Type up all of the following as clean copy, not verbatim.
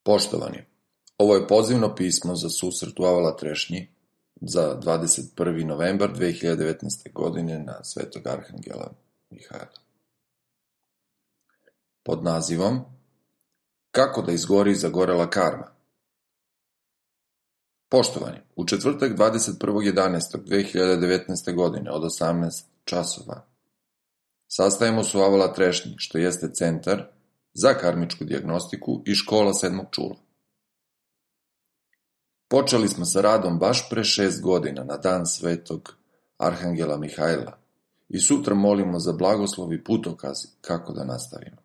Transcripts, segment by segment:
Poštovani, ovo je pozivno pismo za susret u Avala Trešnji za 21. novembar 2019. godine na Svetog Arhangela Mihajla. Pod nazivom Kako da izgori zagorela karma. Poštovani, u četvrtak 21.11.2019. godine od 18 časova sastajemo se u Avala Trešnji, što jeste centar za karmičku dijagnostiku i škola sedmog čula. Počeli smo sa radom baš pre 6 godina na dan Svetog Arhangela Mihajla i sutra molimo za blagoslov i putokaz kako da nastavimo.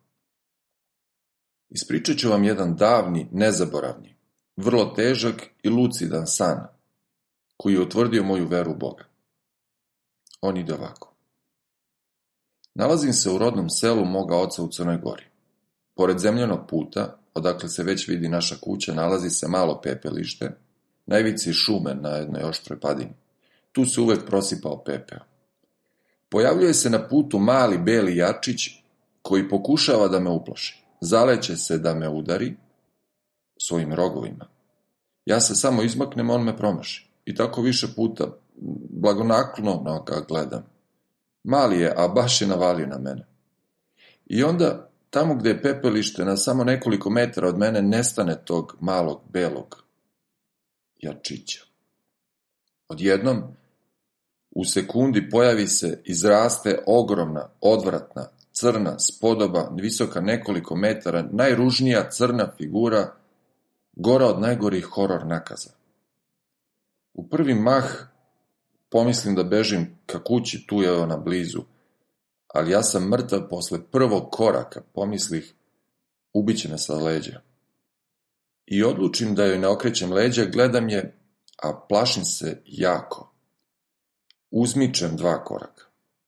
Ispričat ću vam jedan davni, nezaboravni, vrlo težak i lucidan san koji je utvrdio moju veru u Boga. On ide ovako. Nalazim se u rodnom selu moga oca u Crnoj Gori. Pored zemljanog puta, odakle se već vidi naša kuća, nalazi se malo pepelište, na ivici šume na jednoj oštroj padini. Tu se uvek prosipao pepeo. Pojavljuje se na putu mali beli jačić koji pokušava da me uplaši. Zaleće se da me udari svojim rogovima. Ja se samo izmaknem, on me promaši. I tako više puta blagonaklono ga gledam. Mali je, a baš je navalio na mene. I onda, tamo gde je pepelište, na samo nekoliko metara od mene, nestane tog malog belog jačića. Odjednom, u sekundi pojavi se, izraste ogromna, odvratna, crna spodoba, visoka nekoliko metara, najružnija crna figura, gora od najgorih horor nakaza. U prvi mah pomislim da bežim ka kući, tu je ona blizu, ali ja sam mrtav posle prvog koraka, pomislih, ubiće me sa leđa. I odlučim da joj ne okrećem leđa, gledam je, a plašim se jako. Uzmičem 2 koraka.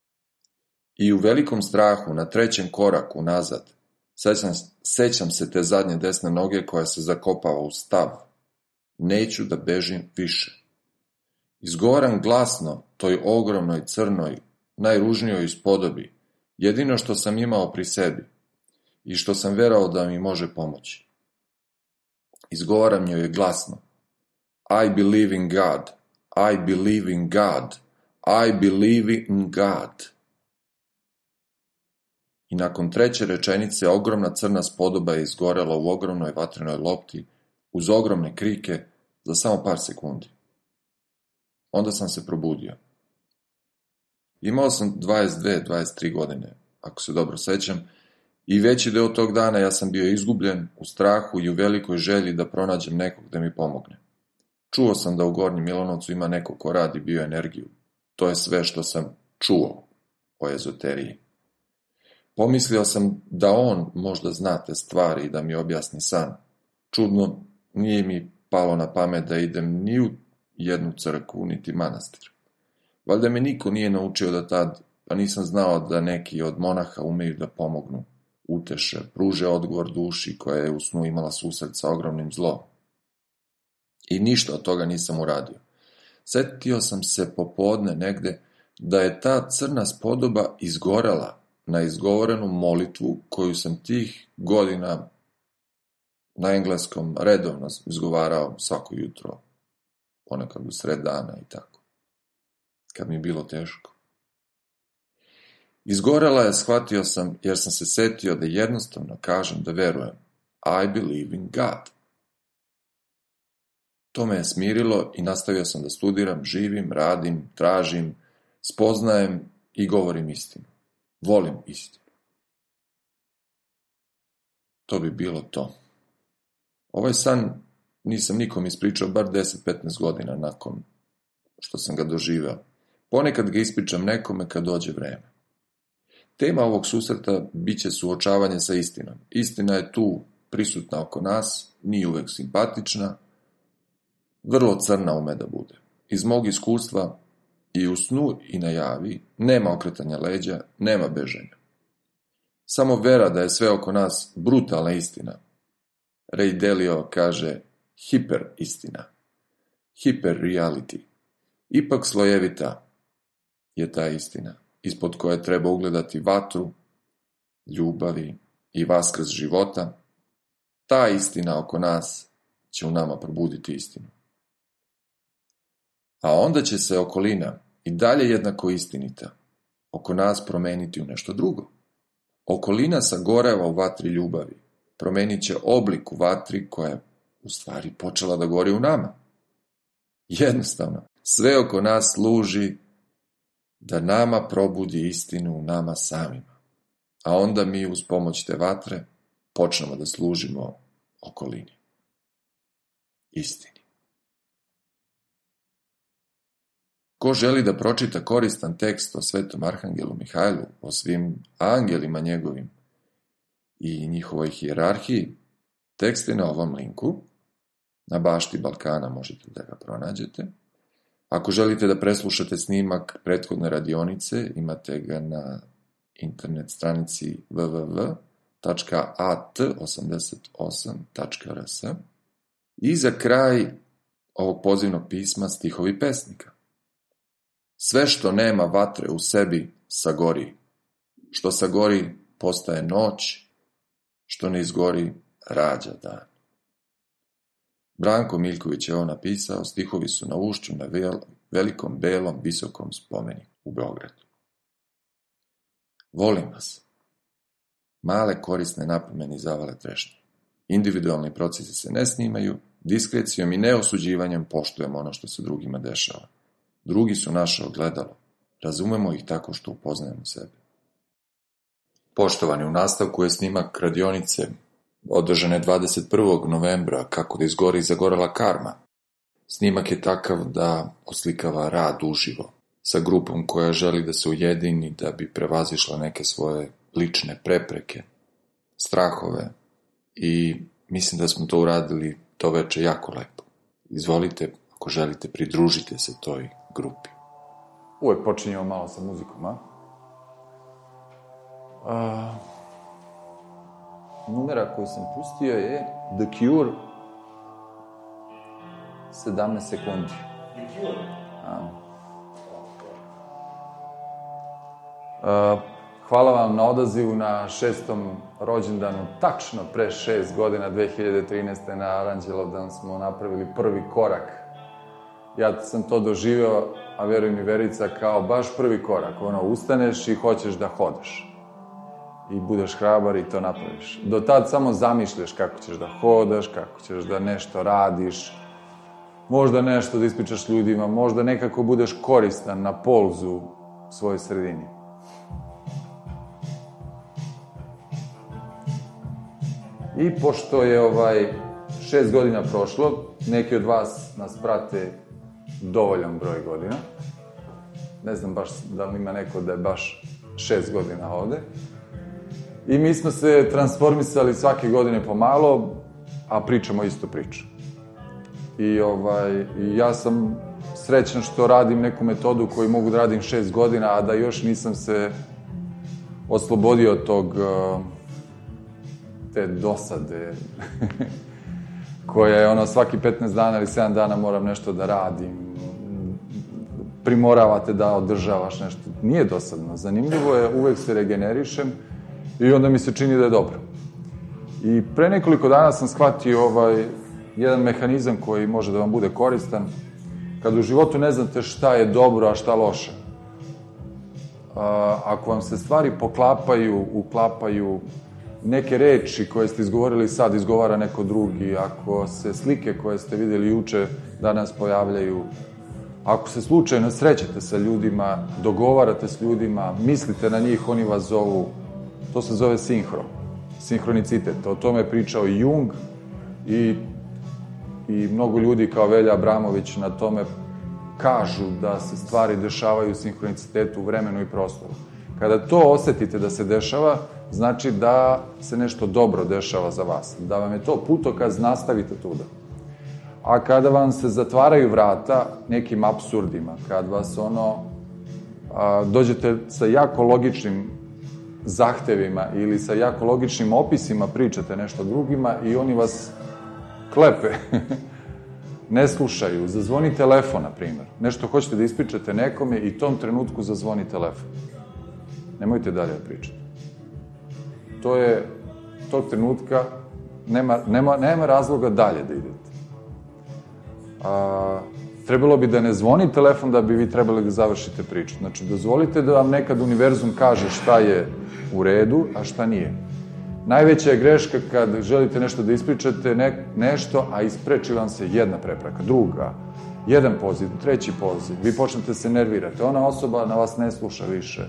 I u velikom strahu, na 3. koraku nazad, sećam se te zadnje desne noge koja se zakopava u stav. Neću da bežim više. Izgovaram glasno toj ogromnoj crnoj, najružnijoj spodobi, jedino što sam imao pri sebi i što sam verao da mi može pomoći. Izgovaram joj glasno. I believe in God. I believe in God. I believe in God. I nakon 3. rečenice ogromna crna spodoba je izgorela u ogromnoj vatrenoj lopti uz ogromne krike za samo par sekundi. Onda sam se probudio. Imao sam 22-23 godine, ako se dobro sećam, i veći deo tog dana ja sam bio izgubljen u strahu i u velikoj želji da pronađem nekog da mi pomogne. Čuo sam da u Gornjem Milanovcu ima neko ko radi bioenergiju. To je sve što sam čuo o ezoteriji. Pomislio sam da on možda zna te stvari i da mi objasni san. Čudno, nije mi palo na pamet da idem ni u jednu crkvu, niti manastir. Valjda me niko nije naučio da tad, pa nisam znao da neki od monaha umeju da pomognu, uteše, pruže odgovor duši koja je u snu imala susret sa ogromnim zlom. I ništa od toga nisam uradio. Setio sam se popodne negde da je ta crna spodoba izgorela na izgovorenu molitvu koju sam tih godina na engleskom redovno izgovarao svako jutro, ponekad u sred dana i tako, kad mi je bilo teško. Izgorela je, shvatio sam, jer sam se setio da jednostavno kažem da verujem. I believe in God. To me je smirilo i nastavio sam da studiram, živim, radim, tražim, spoznajem i govorim istinu. Volim istinu. To bi bilo to. Ovaj san nisam nikom ispričao bar 10-15 godina nakon što sam ga doživeo. Ponekad ga ispričam nekome kad dođe vreme. Tema ovog susreta biće suočavanje sa istinom. Istina je tu prisutna oko nas, nije uvek simpatična, vrlo crna ume da bude. Iz mog iskustva i u snu i na javi nema okretanja leđa, nema beženja. Samo vera da je sve oko nas brutalna istina. Ray Dalio kaže hiper istina, hiper reality. Ipak slojevita je ta istina, ispod koje treba ugledati vatru, ljubavi i vaskrs života, ta istina oko nas će u nama probuditi istinu. A onda će se okolina, i dalje jednako istinita, oko nas promeniti u nešto drugo. Okolina sagoreva u vatri ljubavi, promenit će oblik u vatri koja je u stvari počela da gori u nama. Jednostavno, sve oko nas služi da nama probudi istinu u nama samima. A onda mi uz pomoć te vatre počnemo da služimo okolini. Istini. Ko želi da pročita koristan tekst o svetom arhangelu Mihajlu, o svim angelima njegovim i njihovoj hijerarhiji, tekst je na ovom linku. Na bašti Balkana možete da ga pronađete. Ako želite da preslušate snimak prethodne radionice, imate ga na internet stranici www.at88.rs. I za kraj ovog pozivnog pisma stihovi pesnika. Sve što nema vatre u sebi sagori. Što sagori postaje noć, što ne izgori rađa dan. Branko Miljković je ovo napisao, stihovi su na Ušću na velikom belom visokom spomeniku u Beogradu. Volim vas. Male korisne napomene zavale trešnje. Individualni procesi se ne snimaju, diskrecijom i neosuđivanjem poštujemo ono što se drugima dešava. Drugi su naše ogledalo. Razumemo ih tako što upoznajemo sebe. Poštovani, u nastavku je snimak radionice održane 21. novembra Kako da izgori zagorela karma. Snimak je takav da oslikava rad uživo sa grupom koja želi da se ujedini da bi prevazišla neke svoje lične prepreke, strahove i mislim da smo to uradili to veče jako lepo. Izvolite, ako želite, pridružite se toj grupi. Uvek počinjemo malo sa muzikom, a? Numera koju sam pustio je The Cure, 17 sekundi. The Cure? Hvala vam na odazivu na 6. rođendanu, tačno pre 6 godina, 2013. na Aranđelovdan smo napravili prvi korak. Ja sam to doživeo, a veruj mi Verica, kao baš prvi korak. Ustaneš i hoćeš da hodaš. I budeš hrabar i to napraviš. Do tad samo zamišljaš kako ćeš da hodaš, kako ćeš da nešto radiš, možda nešto da ispričaš ljudima, možda nekako budeš koristan na polzu svojoj sredini. I pošto je 6 godina prošlo, neki od vas nas prate dovoljan broj godina. Ne znam baš da li ima neko da je baš 6 godina ovde. I mi smo se transformisali svake godine pomalo, a pričamo istu priču. I ja sam srećan što radim neku metodu koju mogu da radim 6 godina, a da još nisam se oslobodio od te dosade koja je svaki 15 dana ili 7 dana moram nešto da radim, primoravate da održavaš nešto. Nije dosadno, zanimljivo je, uvek se regenerišem i onda mi se čini da je dobro. I pre nekoliko dana sam shvatio jedan mehanizam koji može da vam bude koristan. Kad u životu ne znate šta je dobro, a šta loše, ako vam se stvari uklapaju, neke reči koje ste izgovorili sad izgovara neko drugi, ako se slike koje ste videli juče danas pojavljaju, ako se slučajno srećete sa ljudima, dogovarate s ljudima, mislite na njih, oni vas zovu, to se zove sinhronicitet. O tome je pričao i Jung i mnogo ljudi kao Velja Abramović na tome kažu da se stvari dešavaju u sinhronicitetu u vremenu i prostoru. Kada to osetite da se dešava, znači da se nešto dobro dešava za vas, da vam je to putokaz, nastavite tuda. A kada vam se zatvaraju vrata nekim apsurdima, kad vas dođete sa jako logičnim zahtevima ili sa jako logičnim opisima, pričate nešto drugima i oni vas klepe, ne slušaju, zazvoni telefon, na primjer. Nešto hoćete da ispričate nekome i tom trenutku zazvoni telefon. Nemojte dalje da pričate. Tog trenutka nema razloga dalje da idete. Trebalo bi da ne zvoni telefon da bi vi trebali da završite priču. Znači, dozvolite da vam nekad univerzum kaže šta je u redu, a šta nije. Najveća je greška kad želite nešto da ispričate nešto, a ispreči vam se jedna prepreka, druga, jedan poziv, treći poziv, vi počnete da se nervirate, ona osoba na vas ne sluša više.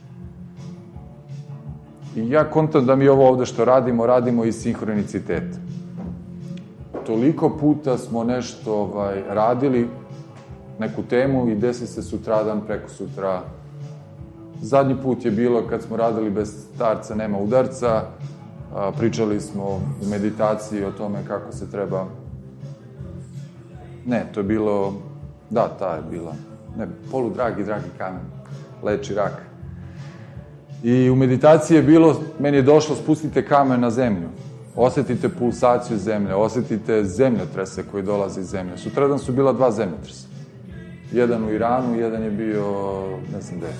I ja kontam da mi ovo ovde što radimo iz sinhroniciteta. Toliko puta smo nešto radili, neku temu i desi se sutradan, preko sutra. Zadnji put je bilo kad smo radili bez starca nema udarca, pričali smo u meditaciji o tome kako se treba... Ne, to je bilo... Da, ta je bila. Ne, dragi kamen. Leči rak. I u meditaciji je bilo, meni je došlo, spustite kamen na zemlju. Osetite pulsaciju zemlje, osetite zemljotrese koji dolaze iz zemlje. Sutradan su bila 2 zemljotresa. Jedan u Iranu, jedan je bio, ne znam gde.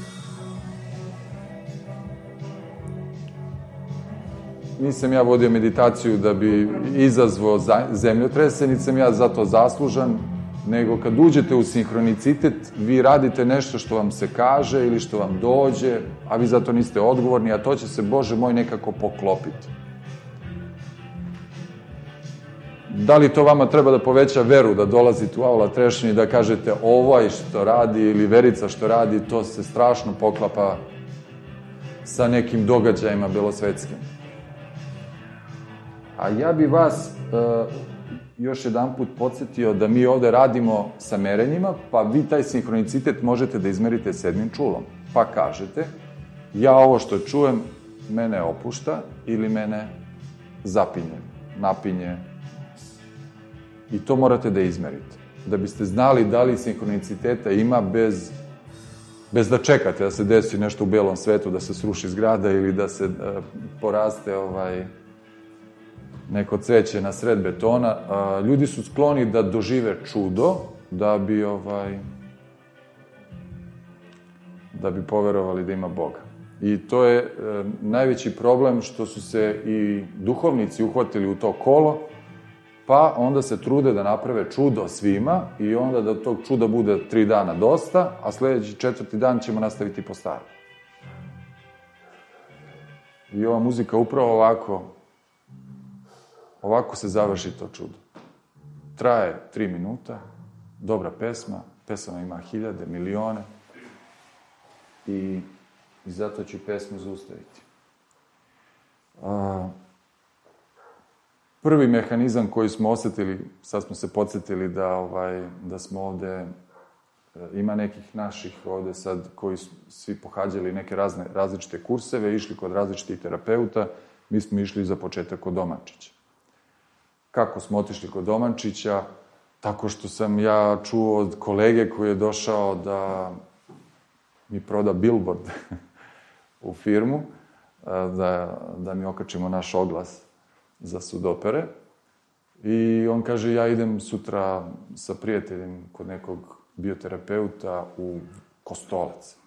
Nisam ja vodio meditaciju da bi izazvao zemljotrese, niti sam ja za to zaslužan, nego kad uđete u sinhronicitet, vi radite nešto što vam se kaže ili što vam dođe, a vi za to niste odgovorni, a to će se, Bože moj, nekako poklopiti. Da li to vama treba da poveća veru, da dolazite u aula trešnje i da kažete ovaj što radi ili Verica što radi, to se strašno poklapa sa nekim događajima belosvetskim. A ja bi vas još jedan put podsjetio da mi ovde radimo sa merenjima, pa vi taj sinhronicitet možete da izmerite 7. čulom. Pa kažete, ja ovo što čujem mene opušta ili mene zapinje, napinje. I to morate da izmerite. Da biste znali da li sinhroniciteta ima bez da čekate da se desi nešto u belom svetu, da se sruši zgrada ili da se poraste neko cveće na sred betona. Ljudi su skloni da dožive čudo, da bi poverovali da ima Boga. I to je najveći problem što su se i duhovnici uhvatili u to kolo, pa onda se trude da naprave čudo svima i onda da tog čuda bude 3 dana dosta, a sledeći 4. dan ćemo nastaviti po starom. I ova muzika upravo ovako se završi to čudo. Traje 3 minuta, dobra pesma ima 1000, milione i zato ću pesmu zaustaviti. Prvi mehanizam koji smo osetili, sad smo se podsjetili da smo ovde, ima nekih naših ovde sad koji svi pohađali neke različite kurseve, išli kod različitih terapeuta, mi smo išli za početak kod Domančića. Kako smo otišli kod Domančića? Tako što sam ja čuo od kolege koji je došao da mi proda billboard u firmu, da mi okačimo naš oglas za sudopere. I on kaže, ja idem sutra sa prijateljem kod nekog bioterapeuta u Kostolac.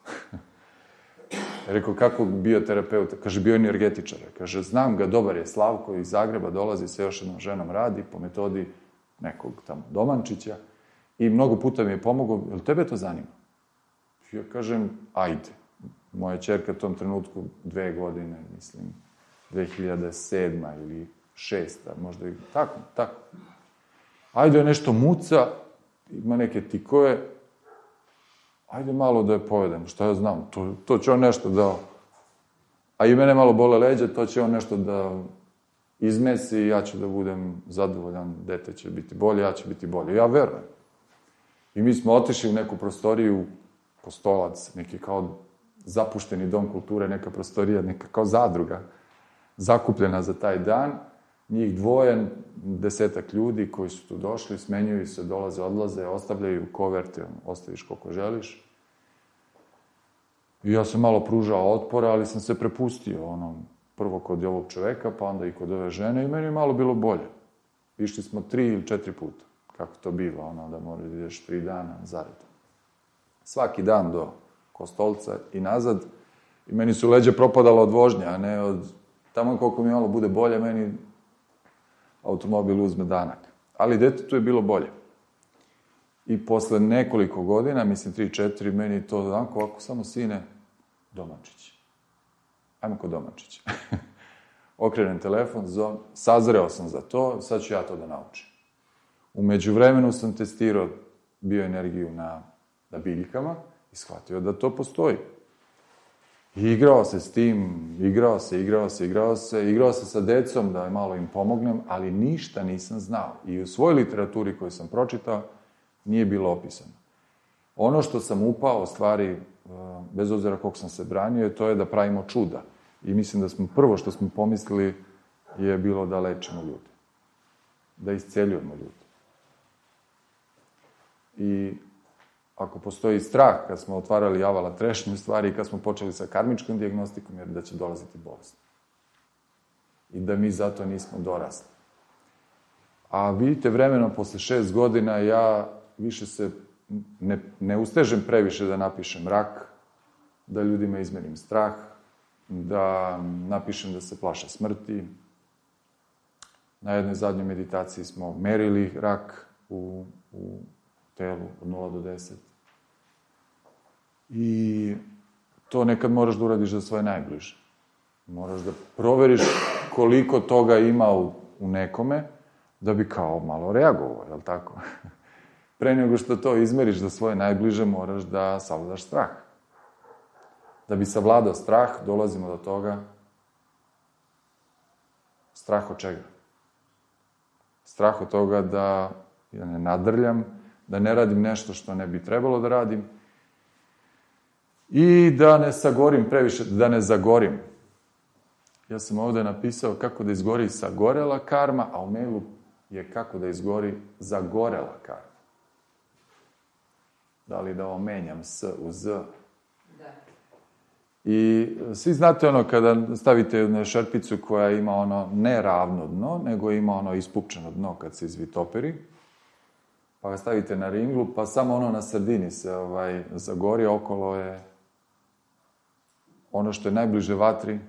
Rekao, kako bioterapeuta? Kaže, bioenergetičar. Kaže, znam ga, dobar je, Slavko iz Zagreba, dolazi sa još jednom ženom, radi po metodi nekog tamo Domančića i mnogo puta mi je pomogao, jel tebe to zanima? Ja kažem, ajde. Moja ćerka u tom trenutku 2 godine, mislim, 2007. ili 6. možda i tako. Ajde, nešto muca, ima neke tikove, ajde malo da je povedem, šta ja znam, to će on nešto da... A i mene malo bole leđa, to će on nešto da izmesi i ja ću da budem zadovoljan, dete će biti bolje, ja ću biti bolje. Ja verujem. I mi smo otišli u neku prostoriju, Kostolac, neki kao zapušteni dom kulture, neka prostorija, neka kao zadruga, zakupljena za taj dan. Njih 2, 10 ljudi koji su tu došli, smenjuju se, dolaze, odlaze, ostavljaju koverte, ostaviš koliko želiš. I ja sam malo pružao otpora, ali sam se prepustio, prvo kod ovog čoveka, pa onda i kod ove žene i meni je malo bilo bolje. Išli smo 3 ili 4 puta, kako to biva, da moraš da ideš 3 dana zaredom. Svaki dan do Kostolca i nazad. I meni su leđe propadala od vožnja, a ne od... Tamo koliko mi malo bude bolje, meni automobil uzme danak. Ali detetu je bilo bolje. I posle nekoliko godina, mislim 3-4, meni to onako, ovako, samo sine, domačić. Ajmo kod domačića. Okrenem telefon, sazreo sam za to, sad ću ja to da naučim. U međuvremenu sam testirao bioenergiju na biljkama i shvatio da to postoji. I igrao se s tim, igrao se sa decom da malo im pomognem, ali ništa nisam znao. I u svojoj literaturi koju sam pročitao nije bilo opisano. Ono što sam upao, stvari, bez obzira koliko sam se branio, to je da pravimo čuda. I mislim da smo prvo što smo pomislili je bilo da lečimo ljude. Da isceljujemo ljude. I ako postoji strah kad smo otvarali javala trešnju stvari i kad smo počeli sa karmičkom dijagnostikom, jer da će dolaziti bolest. I da mi zato nismo dorasli. A vidite, vremenom, posle 6 godina, ja više se ne ustežem previše da napišem rak, da ljudima izmerim strah, da napišem da se plaše smrti. Na jednoj zadnjoj meditaciji smo merili rak u telu od 0 do 10. I to nekad moraš da uradiš za svoje najbliže. Moraš da proveriš koliko toga ima u nekome, da bi kao malo reagovao, je li tako? Pre nego što to izmeriš za svoje najbliže, moraš da savladaš strah. Da bi savladao strah, dolazimo do toga. Strah od čega? Strah od toga da ja ne nadrljam, da ne radim nešto što ne bi trebalo da radim i da ne sagorim previše, da ne zagorim. Ja sam ovde napisao kako da izgori sagorela karma, a u mailu je kako da izgori zagorela karma. Da li da ovo menjam s u z? Da. I svi znate ono kada stavite jednu šerpicu koja ima ono ne ravno dno, nego ima ono ispupčeno dno kad se izvitoperi, pa ga stavite na ringlu, pa samo ono na sredini se zagori, okolo je ono što je najbliže vatri,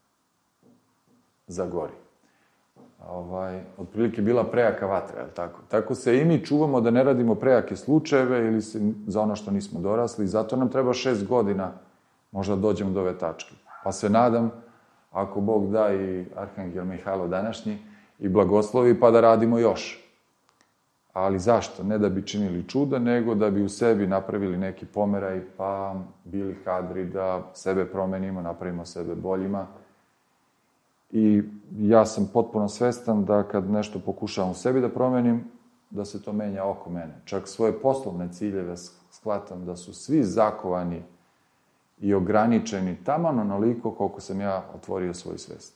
zagori. Otprilike bila prejaka vatra, je li tako? Tako se i mi čuvamo da ne radimo prejake slučajeve ili za ono što nismo dorasli. Zato nam treba 6 godina možda dođemo do ove tačke. Pa se nadam, ako Bog da i Arhangel Mihajlo današnji, i blagoslovi, pa da radimo još. Ali zašto? Ne da bi činili čuda, nego da bi u sebi napravili neki pomeraj, pa bili kadri da sebe promenimo, napravimo sebe boljima. I ja sam potpuno svestan da kad nešto pokušavam u sebi da promenim, da se to menja oko mene. Čak svoje poslovne ciljeve shvatam da su svi zakovani i ograničeni taman onoliko koliko sam ja otvorio svoju svest.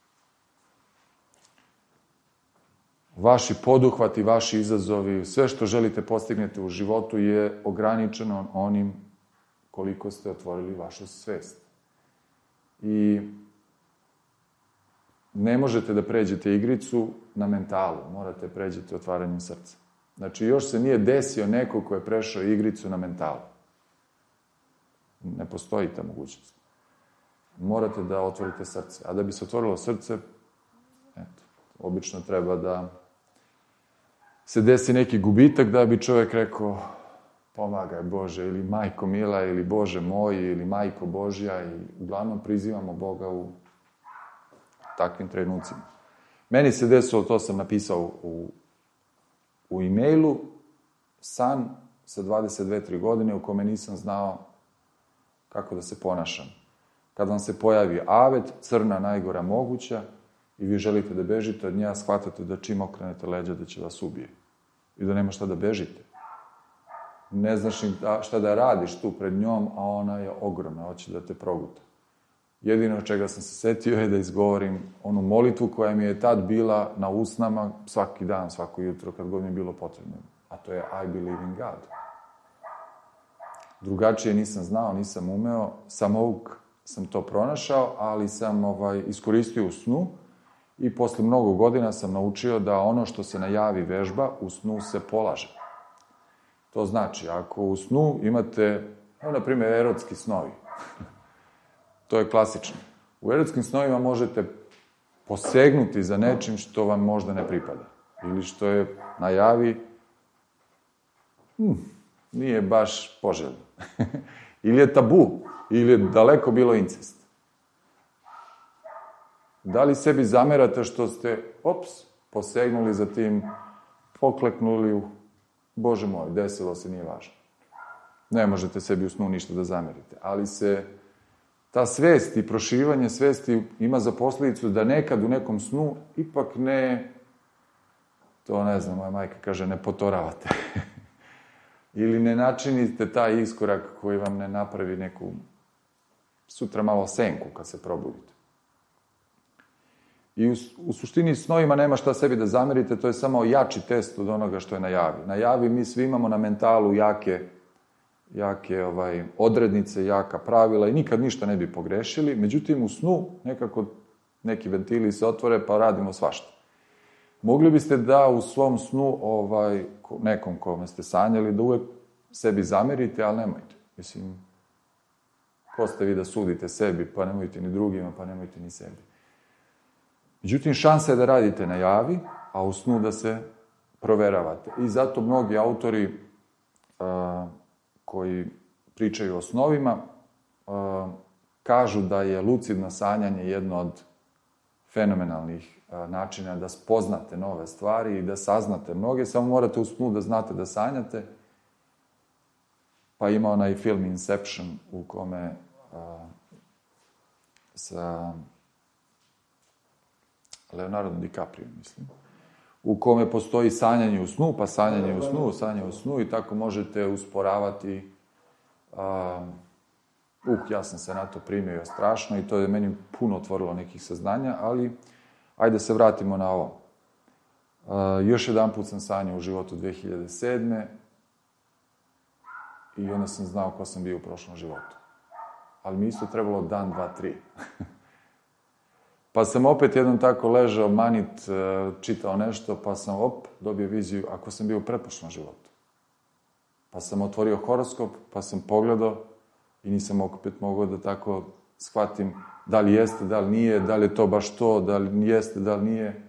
Vaši poduhvati, vaši izazovi, sve što želite postignete u životu je ograničeno onim koliko ste otvorili vašu svest. I ne možete da pređete igricu na mentalu, morate pređete otvaranjem srca. Znači, još se nije desio neko ko je prešao igricu na mentalu. Ne postoji ta mogućnost. Morate da otvorite srce. A da bi se otvorilo srce, obično treba da se desi neki gubitak da bi čovjek rekao pomagaj Bože, ili Majko Mila, ili Bože moj, ili Majko Božja, i uglavnom prizivamo Boga u takvim trenucima. Meni se desilo, to sam napisao u e-mailu, san sa 22-3 godine u kome nisam znao kako da se ponašam. Kad vam se pojavi avet, crna najgora moguća, i vi želite da bežite od nja, shvatate da čim okrenete leđa da će vas ubije. I da nema šta da bežite. Ne znaš ni šta da radiš tu pred njom, a ona je ogromna, hoće da te proguta. Jedino čega sam se setio je da izgovorim onu molitvu koja mi je tad bila na usnama svaki dan, svako jutro, kad god mi je bilo potrebno. A to je I believe in God. Drugačije nisam znao, nisam umeo, samouk sam to pronašao, ali sam iskoristio u snu i posle mnogo godina sam naučio da ono što se najavi vežba, u snu se polaže. To znači, ako u snu imate, na primjer, erotski snovi, to je klasično. U erotskim snovima možete posegnuti za nečim što vam možda ne pripada. Ili što je najavi, nije baš poželjno. Ili je tabu, ili je daleko bilo incest. Da li sebi zamerate što ste, posegnuli za tim, pokleknuli, Bože moj, desilo se, nije važno. Ne možete sebi u snu ništa da zamerite, ali se ta svest i proširivanje svesti ima za posljedicu da nekad u nekom snu ipak ne, to ne znam, moja majka kaže, ne potoravate. Ili ne načinite taj iskorak koji vam ne napravi neku sutra malo senku kad se probudite. I u suštini snovima nema šta sebi da zamerite, to je samo jači test od onoga što je na javi. Na javi mi svi imamo na mentalu jake odrednice, jaka pravila i nikad ništa ne bi pogrešili. Međutim, u snu nekako neki ventili se otvore pa radimo svašta. Mogli biste da u svom snu nekom kome ste sanjali da uvek sebi zamerite, ali nemojte. Mislim, ko ste vi da sudite sebi, pa nemojte ni drugima, pa nemojte ni sebi. Međutim, šansa je da radite na javi, a u snu da se proveravate. I zato mnogi autori koji pričaju o snovima kažu da je lucidno sanjanje jedno od fenomenalnih načina da spoznate nove stvari i da saznate mnoge, samo morate u snu da znate da sanjate. Pa ima onaj film Inception u kome sa Leonardo DiCaprio, mislim, u kome postoji sanjanje u snu, pa sanjanje u snu i tako možete usporavati. Ja sam se na to primio strašno i to je meni puno otvorilo nekih saznanja, ali ajde se vratimo na ovo. Još jedan put sam sanjao u životu 2007. I onda sam znao ko sam bio u prošlom životu. Ali mi isto trebalo dan, 2, 3. Pa sam opet jednom tako ležao, manit, čitao nešto, pa sam dobio viziju ako sam bio u pretprošlom životu. Pa sam otvorio horoskop, pa sam pogledao i nisam opet mogao da tako shvatim da li jeste, da li nije, da li je to baš to, da li jeste, da li nije.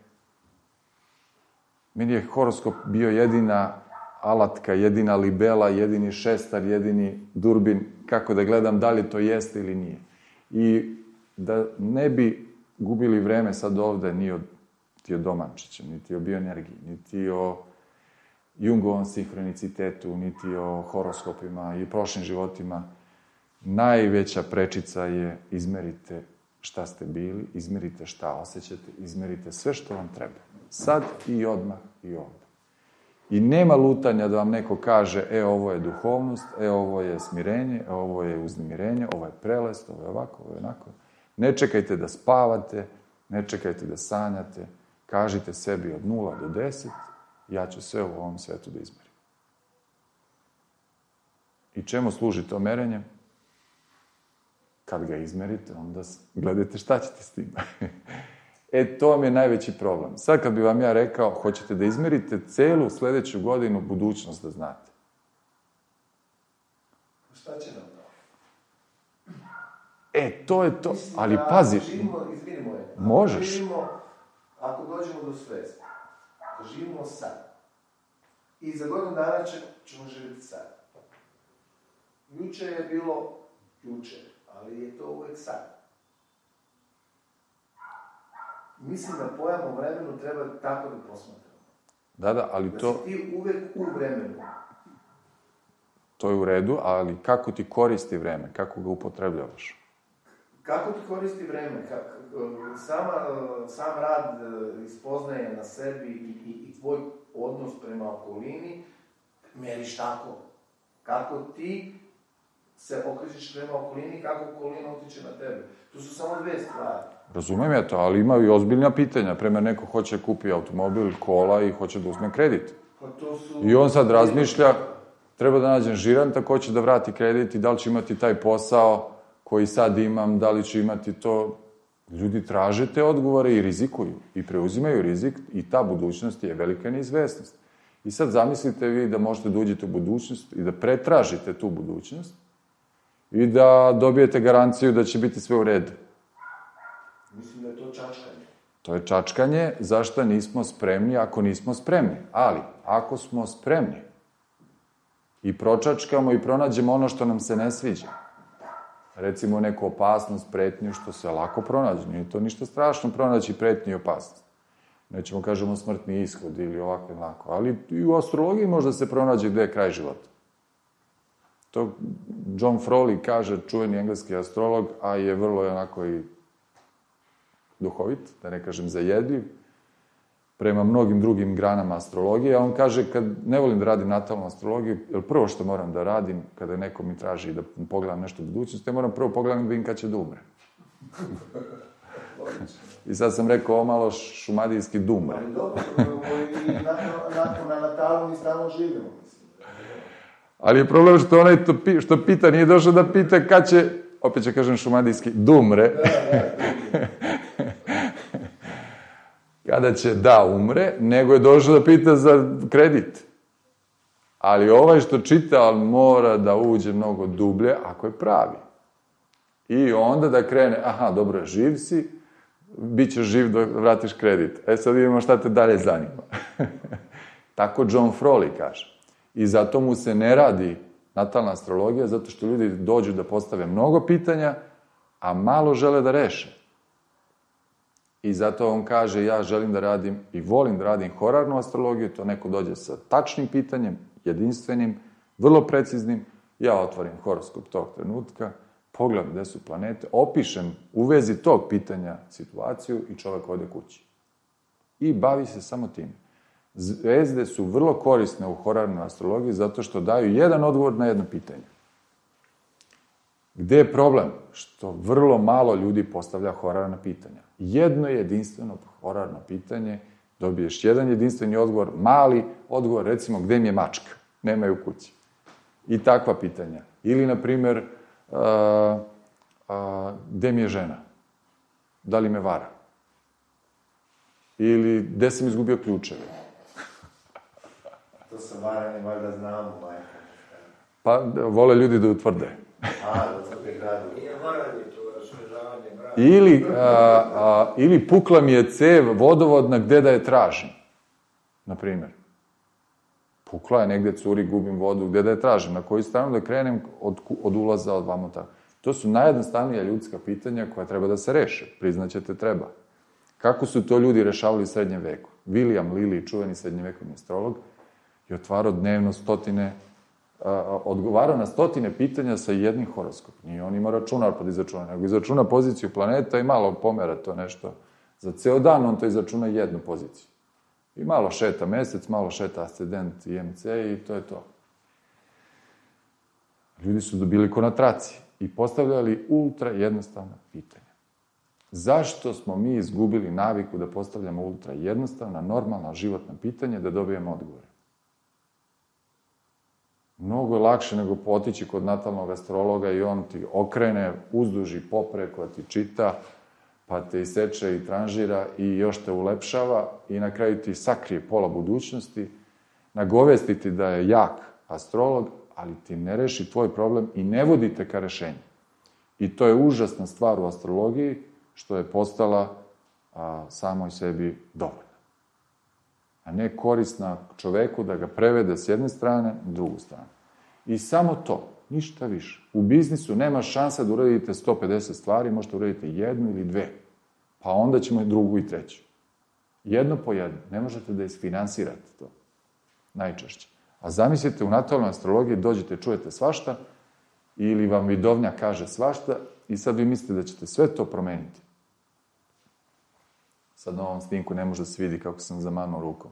Meni je horoskop bio jedina alatka, jedina libela, jedini šestar, jedini durbin, kako da gledam da li to jeste ili nije. I da ne bi gubili vreme sad ovde ni o Domančiću, niti o bioenergiji, niti o Jungovom sinhronicitetu, niti o horoskopima i prošlim životima. Najveća prečica je izmerite šta ste bili, izmerite šta osjećate, izmerite sve što vam treba. Sad i odmah i ovde. I nema lutanja da vam neko kaže, ovo je duhovnost, ovo je smirenje, ovo je uznemirenje, ovo je prelest, ovo je ovako, ovo je onako. Ne čekajte da spavate, ne čekajte da sanjate, kažite sebi od 0 do 10, ja ću sve u ovom svetu da izmerim. I čemu služi to merenje? Kad ga izmerite, onda gledajte šta ćete s tim. To vam je najveći problem. Sad kad bi vam ja rekao, hoćete da izmerite celu sledeću godinu budućnost da znate. Šta će nam to? To je to. Ali pazi. Izvinimo je. Možeš. Ako dođemo do svesti, da živimo sad. I za godinu dana ćemo živjeti sad. Juče je bilo juče, ali je to uvek sad. Mislim da pojam o vremenu treba tako da posmatramo. Da, ali to... Da si ti uvek u vremenu. To je u redu, ali kako ti koristi vreme? Kako ga upotrebljavaš? Kako ti koristi vreme? Sam rad ispoznaje na sebi i tvoj odnos prema okolini meriš tako. Kako ti se okrećeš prema okolini, kako okolina utiče na tebe. To su samo dve stvari. Razumem ja to, ali ima i ozbiljna pitanja. Prema neko hoće kupi automobil, kola i hoće da uzme kredit. I on sad razmišlja, treba da nađem žiranta ko će da vrati kredit i da li će imati taj posao koji sad imam, da li će imati to. Ljudi traže te odgovore i rizikuju. I preuzimaju rizik i ta budućnost je velika neizvesnost. I sad zamislite vi da možete da uđete u budućnost i da pretražite tu budućnost i da dobijete garanciju da će biti sve u redu. Mislim da je to čačkanje. To je čačkanje zašto nismo spremni ako nismo spremni. Ali, ako smo spremni i pročačkamo i pronađemo ono što nam se ne sviđa, recimo neku opasnost, pretnju, što se lako pronađe, nije to ništa strašno pronaći pretnju i opasnost. Nećemo kažemo smrtni ishod ili ovako i onako, ali i u astrologiji možda se pronađe gde je kraj života. To John Frawley kaže, čuveni engleski astrolog, a je vrlo onako i duhovit, da ne kažem zajedljiv, prema mnogim drugim granama astrologije, a on kaže, kad ne volim da radim natalnu astrologiju, jer prvo što moram da radim, kada neko mi traži da pogledam nešto u budućnosti, ja moram prvo pogledam da vidim kad će da umre. I sad sam rekao ovo malo šumadijski dumre. Ali dobro, na natalu mi stalno živimo. Ali je problem što onaj što pita, nije došao da pita kad će, opet će kažem šumadijski, dumre. Kada će da umre, nego je došao da pita za kredit. Ali ovaj što čita, mora da uđe mnogo dublje, ako je pravi. I onda da krene, aha, dobro, živ si, bit ćeš živ dok vratiš kredit. Sad vidimo šta te dalje zanima. Tako John Frawley kaže. I zato mu se ne radi natalna astrologija, zato što ljudi dođu da postave mnogo pitanja, a malo žele da reše. I zato on kaže, ja želim da radim i volim da radim horarnu astrologiju, to neko dođe sa tačnim pitanjem, jedinstvenim, vrlo preciznim, ja otvorim horoskop tog trenutka, pogledam gde su planete, opišem u vezi tog pitanja situaciju i čovek ode kući. I bavi se samo tim. Zvezde su vrlo korisne u horarnoj astrologiji zato što daju jedan odgovor na jedno pitanje. Gde je problem? Što vrlo malo ljudi postavlja horarna pitanja. Jedno jedinstveno horarno pitanje, dobiješ jedan jedinstveni odgovor, mali odgovor, recimo, gde mi je mačka? Nema je u kući. I takva pitanja. Ili, na primer, gde mi je žena? Da li me vara? Ili gde sam izgubio ključeve? To sa varanjem, valjda znamo, majka. Pa, vole ljudi da utvrde. Da utvrde gradu. Nije varanje, to je osvežavanje brada. Ili pukla mi je cev vodovodna, gde da je tražim? Na primjer. Pukla je, negde curi, gubim vodu, gde da je tražim? Na koju stranu da krenem od ulaza, od vamo tako? To su najjednostavnija ljudska pitanja koja treba da se reše. Priznaćete, treba. Kako su to ljudi rešavali u srednjem veku? William Lilly, čuveni srednjevekovni astrolog, je otvarao dnevno odgovarao na stotine pitanja sa jednim horoskopom. Nije on imao računar pod izračuna, nego izračuna poziciju planeta i malo pomera to nešto. Za ceo dan on to izračuna jednu poziciju. I malo šeta mesec, malo šeta ascendent i MC i to je to. Ljudi su dobili ko na traci i postavljali ultra jednostavna pitanja. Zašto smo mi izgubili naviku da postavljamo ultra jednostavna, normalna životna pitanja da dobijemo odgovore? Mnogo je lakše nego otići kod natalnog astrologa i on ti okrene uzduž i popreko, ti čita, pa te iseče i tranžira i još te ulepšava i na kraju ti sakrije pola budućnosti, nagovesti ti da je jak astrolog, ali ti ne reši tvoj problem i ne vodi te ka rešenju. I to je užasna stvar u astrologiji, što je postala samoj sebi dovoljna. A ne korisna čoveku da ga prevede s jedne strane na drugu stranu. I samo to, ništa više. U biznisu nema šansa da uradite 150 stvari, možete uraditi jednu ili dve. Pa onda ćemo drugu i treću. Jedno po jedno. Ne možete da isfinansirate to. Najčešće. A zamislite, u natalnoj astrologiji dođete, čujete svašta, ili vam vidovnja kaže svašta, i sad vi mislite da ćete sve to promeniti. Sad na ovom snimku ne može da se vidi kako sam zamanuo rukom.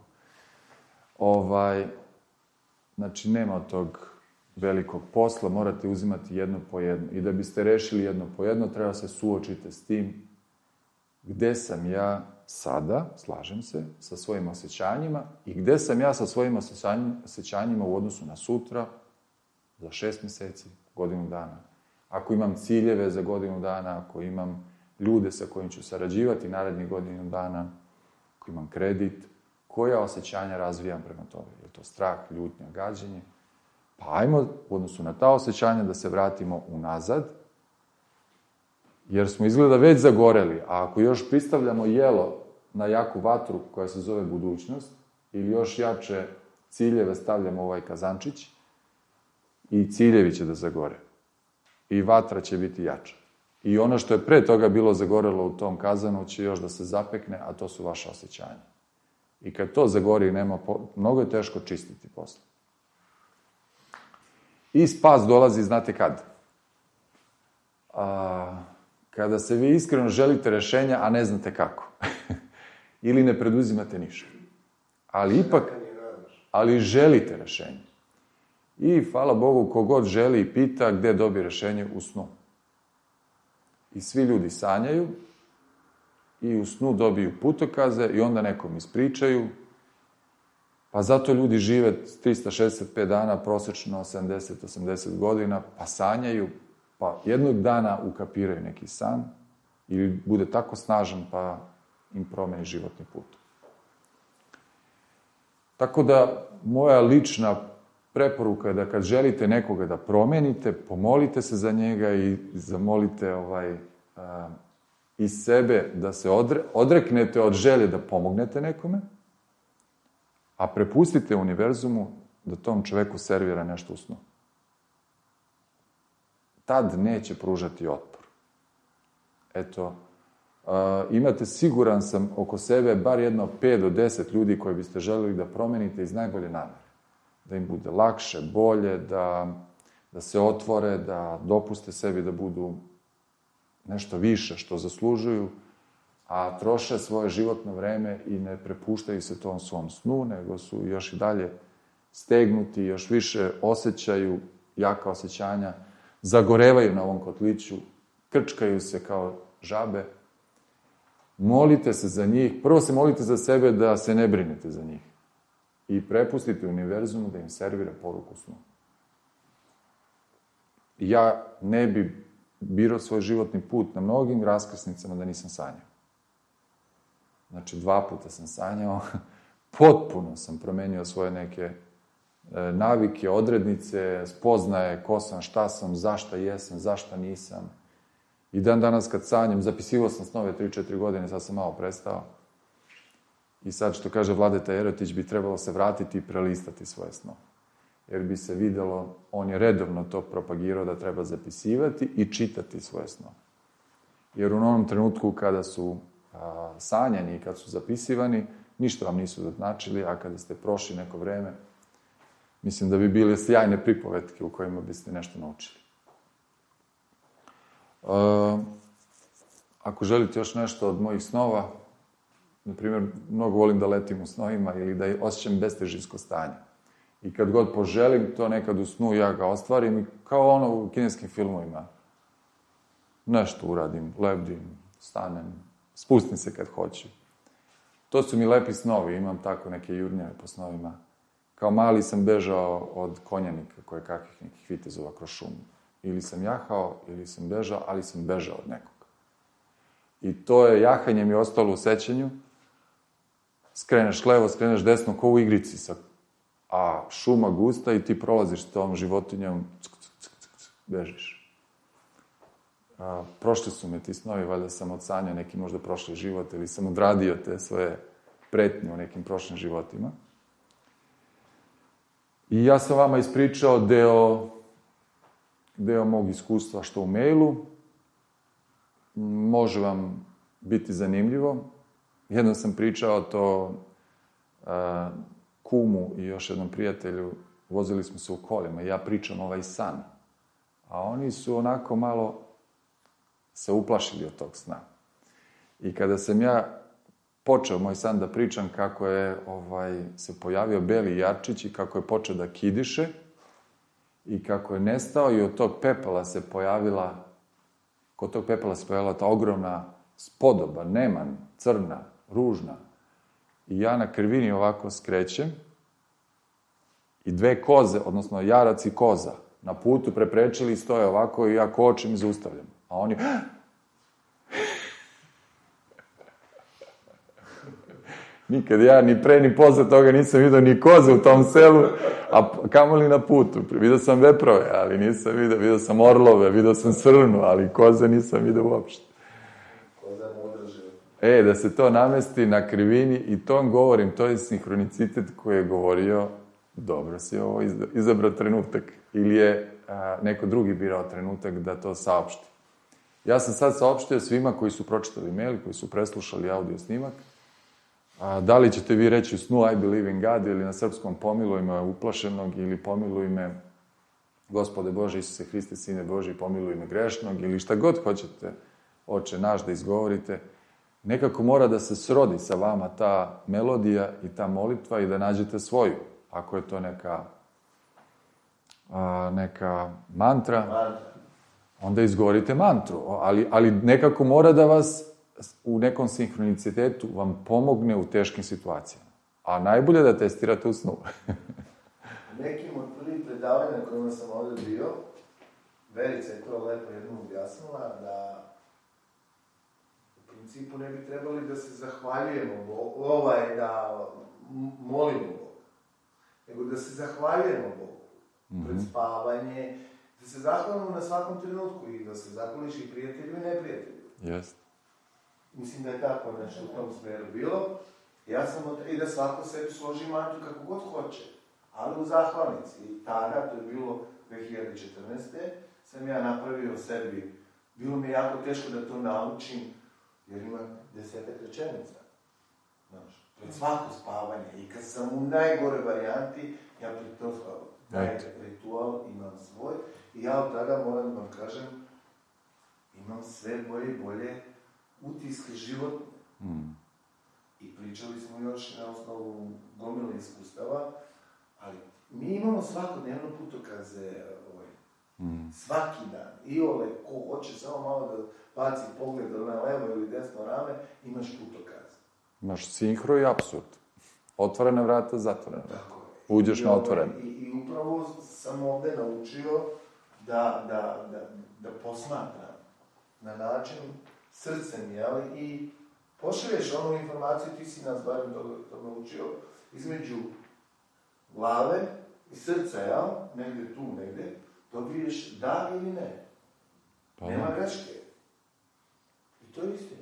Znači, nema tog velikog posla, morate uzimati jedno po jedno. I da biste rešili jedno po jedno, treba se suočite s tim gde sam ja sada, slažem se, sa svojim osjećanjima i gde sam ja sa svojim osjećanjima u odnosu na sutra, za 6 meseci, godinu dana. Ako imam ciljeve za godinu dana, ako imam ljude sa kojim ću sarađivati narednih godinu dana, ako imam kredit, koja osjećanja razvijam prema tome? Je to strah, ljutnja, gađenje? Pa ajmo u odnosu na ta osjećanja da se vratimo unazad, jer smo izgleda već zagoreli, a ako još pristavljamo jelo na jaku vatru koja se zove budućnost, ili još jače ciljeve stavljamo u ovaj kazančić i ciljevi će da zagore. I vatra će biti jača. I ono što je pre toga bilo zagorelo u tom kazanu će još da se zapekne, a to su vaše osjećanja. I kad to zagori, mnogo je teško čistiti posle. I spas dolazi, znate kad? Kada se vi iskreno želite rešenja, a ne znate kako. Ili ne preduzimate ništa. Ali želite rešenje. I, hvala Bogu, kogod želi i pita gde dobije rešenje u snu. I svi ljudi sanjaju i u snu dobiju putokaze i onda nekom ispričaju. Pa zato ljudi žive 365 dana, prosečno 70-80 godina, pa sanjaju, pa jednog dana ukapiraju neki san ili bude tako snažan pa im promeni životni put. Tako da, moja lična preporuka je da kad želite nekoga da promenite, pomolite se za njega i zamolite iz sebe da se odreknete od želje da pomognete nekome, a prepustite univerzumu da tom čoveku servira nešto u snu. Tad neće pružati otpor. Eto, imate, siguran sam, oko sebe bar jedno 5 do 10 ljudi koje biste želeli da promenite iz najbolje namere. Da im bude lakše, bolje, da se otvore, da dopuste sebi da budu nešto više što zaslužuju, a troše svoje životno vreme i ne prepuštaju se tom svom snu, nego su još i dalje stegnuti, još više osjećaju jaka osjećanja, zagorevaju na ovom kotliću, krčkaju se kao žabe. Molite se za njih. Prvo se molite za sebe da se ne brinete za njih. I prepustite univerzumu da im servira poruku snu. Ja ne bi birao svoj životni put na mnogim raskrsnicama da nisam sanjao. Znači, 2 puta sam sanjao, potpuno sam promenio svoje neke navike, odrednice, spoznaje ko sam, šta sam, zašta jesam, zašta nisam. I dan danas kad sanjam, zapisivao sam snove 3-4 godine, sad sam malo prestao. I sad, što kaže Vladeta Jerotić, bi trebalo se vratiti i prelistati svoje snove. Jer bi se videlo, on je redovno to propagirao da treba zapisivati i čitati svoje snove. Jer u onom trenutku kada su sanjani i kad su zapisivani, ništa vam nisu značili, a kada ste prošli neko vreme, mislim da bi bile sjajne pripovetke u kojima biste nešto naučili. Ako želite još nešto od mojih snova, na primjer, mnogo volim da letim u snovima ili da osjećam bestežinsko stanje. I kad god poželim, to nekad u snu ja ga ostvarim i kao ono u kineskim filmovima. Nešto uradim, lebdim, stanem, spustim se kad hoću. To su mi lepi snovi, imam tako neke jurnjave po snovima. Kao mali sam bežao od konjanika koje kakvih nekih vitezova kroz šumu. Ili sam jahao, ili sam bežao, ali sam bežao od nekog. I to je, jahanje mi ostalo u sećanju. Skreneš levo, skreneš desno, ko u igrici, a šuma gusta i ti prolaziš s tom životinjom, bežiš. Prošli su me ti snovi, valjda sam odsanjao neki možda prošli život ili sam odradio te svoje pretnje u nekim prošlim životima. I ja sam vama ispričao deo mog iskustva što u mailu. Može vam biti zanimljivo. Jednom sam pričao to kumu i još jednom prijatelju, vozili smo se u kolima i ja pričam ovaj san. A oni su onako malo se uplašili od tog sna. I kada sam ja počeo moj san da pričam kako je se pojavio beli jarčić i kako je počeo da kidiše i kako je nestao i od tog pepela se pojavila, kod tog pepela se pojavila ta ogromna spodoba, neman, crna, ružna. I ja na krivini ovako skrećem i 2 koze, odnosno jarac i koza, na putu preprečili i stoje ovako i ja kočim i zaustavljam. A oni... Nikad ja ni pre ni posle toga nisam vidio ni koze u tom selu, a kamoli na putu. Vidio sam veprove, ali nisam vidio sam orlove, vidio sam srnu, ali koze nisam vidio uopšte. Koza je mudra životinja. Da se to namesti na krivini i to vam govorim, to je sinhronicitet koji je govorio, dobro si ovo izabrao trenutak ili je neko drugi birao trenutak da to saopšti. Ja sam sad saopštio svima koji su pročitali mail, koji su preslušali audio snimak. Da li ćete vi reći u snu I believe in God ili na srpskom pomiluj me uplašenog ili pomiluj me Gospode Bože Isuse Hriste, Sine Boži, pomiluj me grešnog ili šta god hoćete, Oče naš, da izgovorite. Nekako mora da se srodi sa vama ta melodija i ta molitva i da nađete svoju. Ako je to neka mantra, onda izgovorite mantru. Ali nekako mora da vas u nekom sinhronicitetu vam pomogne u teškim situacijama. A najbolje da testirate u snu. Nekim od prvih predavanja na kojima sam ovdje bio, Verica je to lepo jednom objasnila, da u principu ne bi trebali da se zahvaljujemo Bogu, da molimo Bogu, nego da se zahvaljujemo Bogu pred spavanje, da se zahvalimo na svakom trenutku i da se zahvališ i prijatelju i neprijatelju. Yes. Mislim da je tako nešto u tom smeru bilo. I da svako sebi složi mantru kako god hoće, ali u zahvalnici. I tada, to je bilo 2014. sam ja napravio sebi, bilo mi jako teško da to naučim, jer ima 10 rečenica. Znaš, pred svako spavanje. I kad sam u najgore varijanti, ja pred to taj ritual imam svoj. I ja od tada moram da vam kažem, imam sve bolje utiske životne. I pričali smo još na osnovu gomile iskustava, ali mi imamo svakodnevno putokaze, svaki dan. I ko hoće samo malo da baci pogled na levo ili desno rame, imaš putokaz. Imaš sinhro i apsurd. Otvorena vrata, zatvorena vrata. Uđeš na otvoren. I upravo sam ovde naučio da posmatram na način srcem, jel? I pošalješ onu informaciju, ti si nas barem to naučio, između glave i srca, jel? Negde tu, dobiješ da ili ne. Nema greške. I to je istina.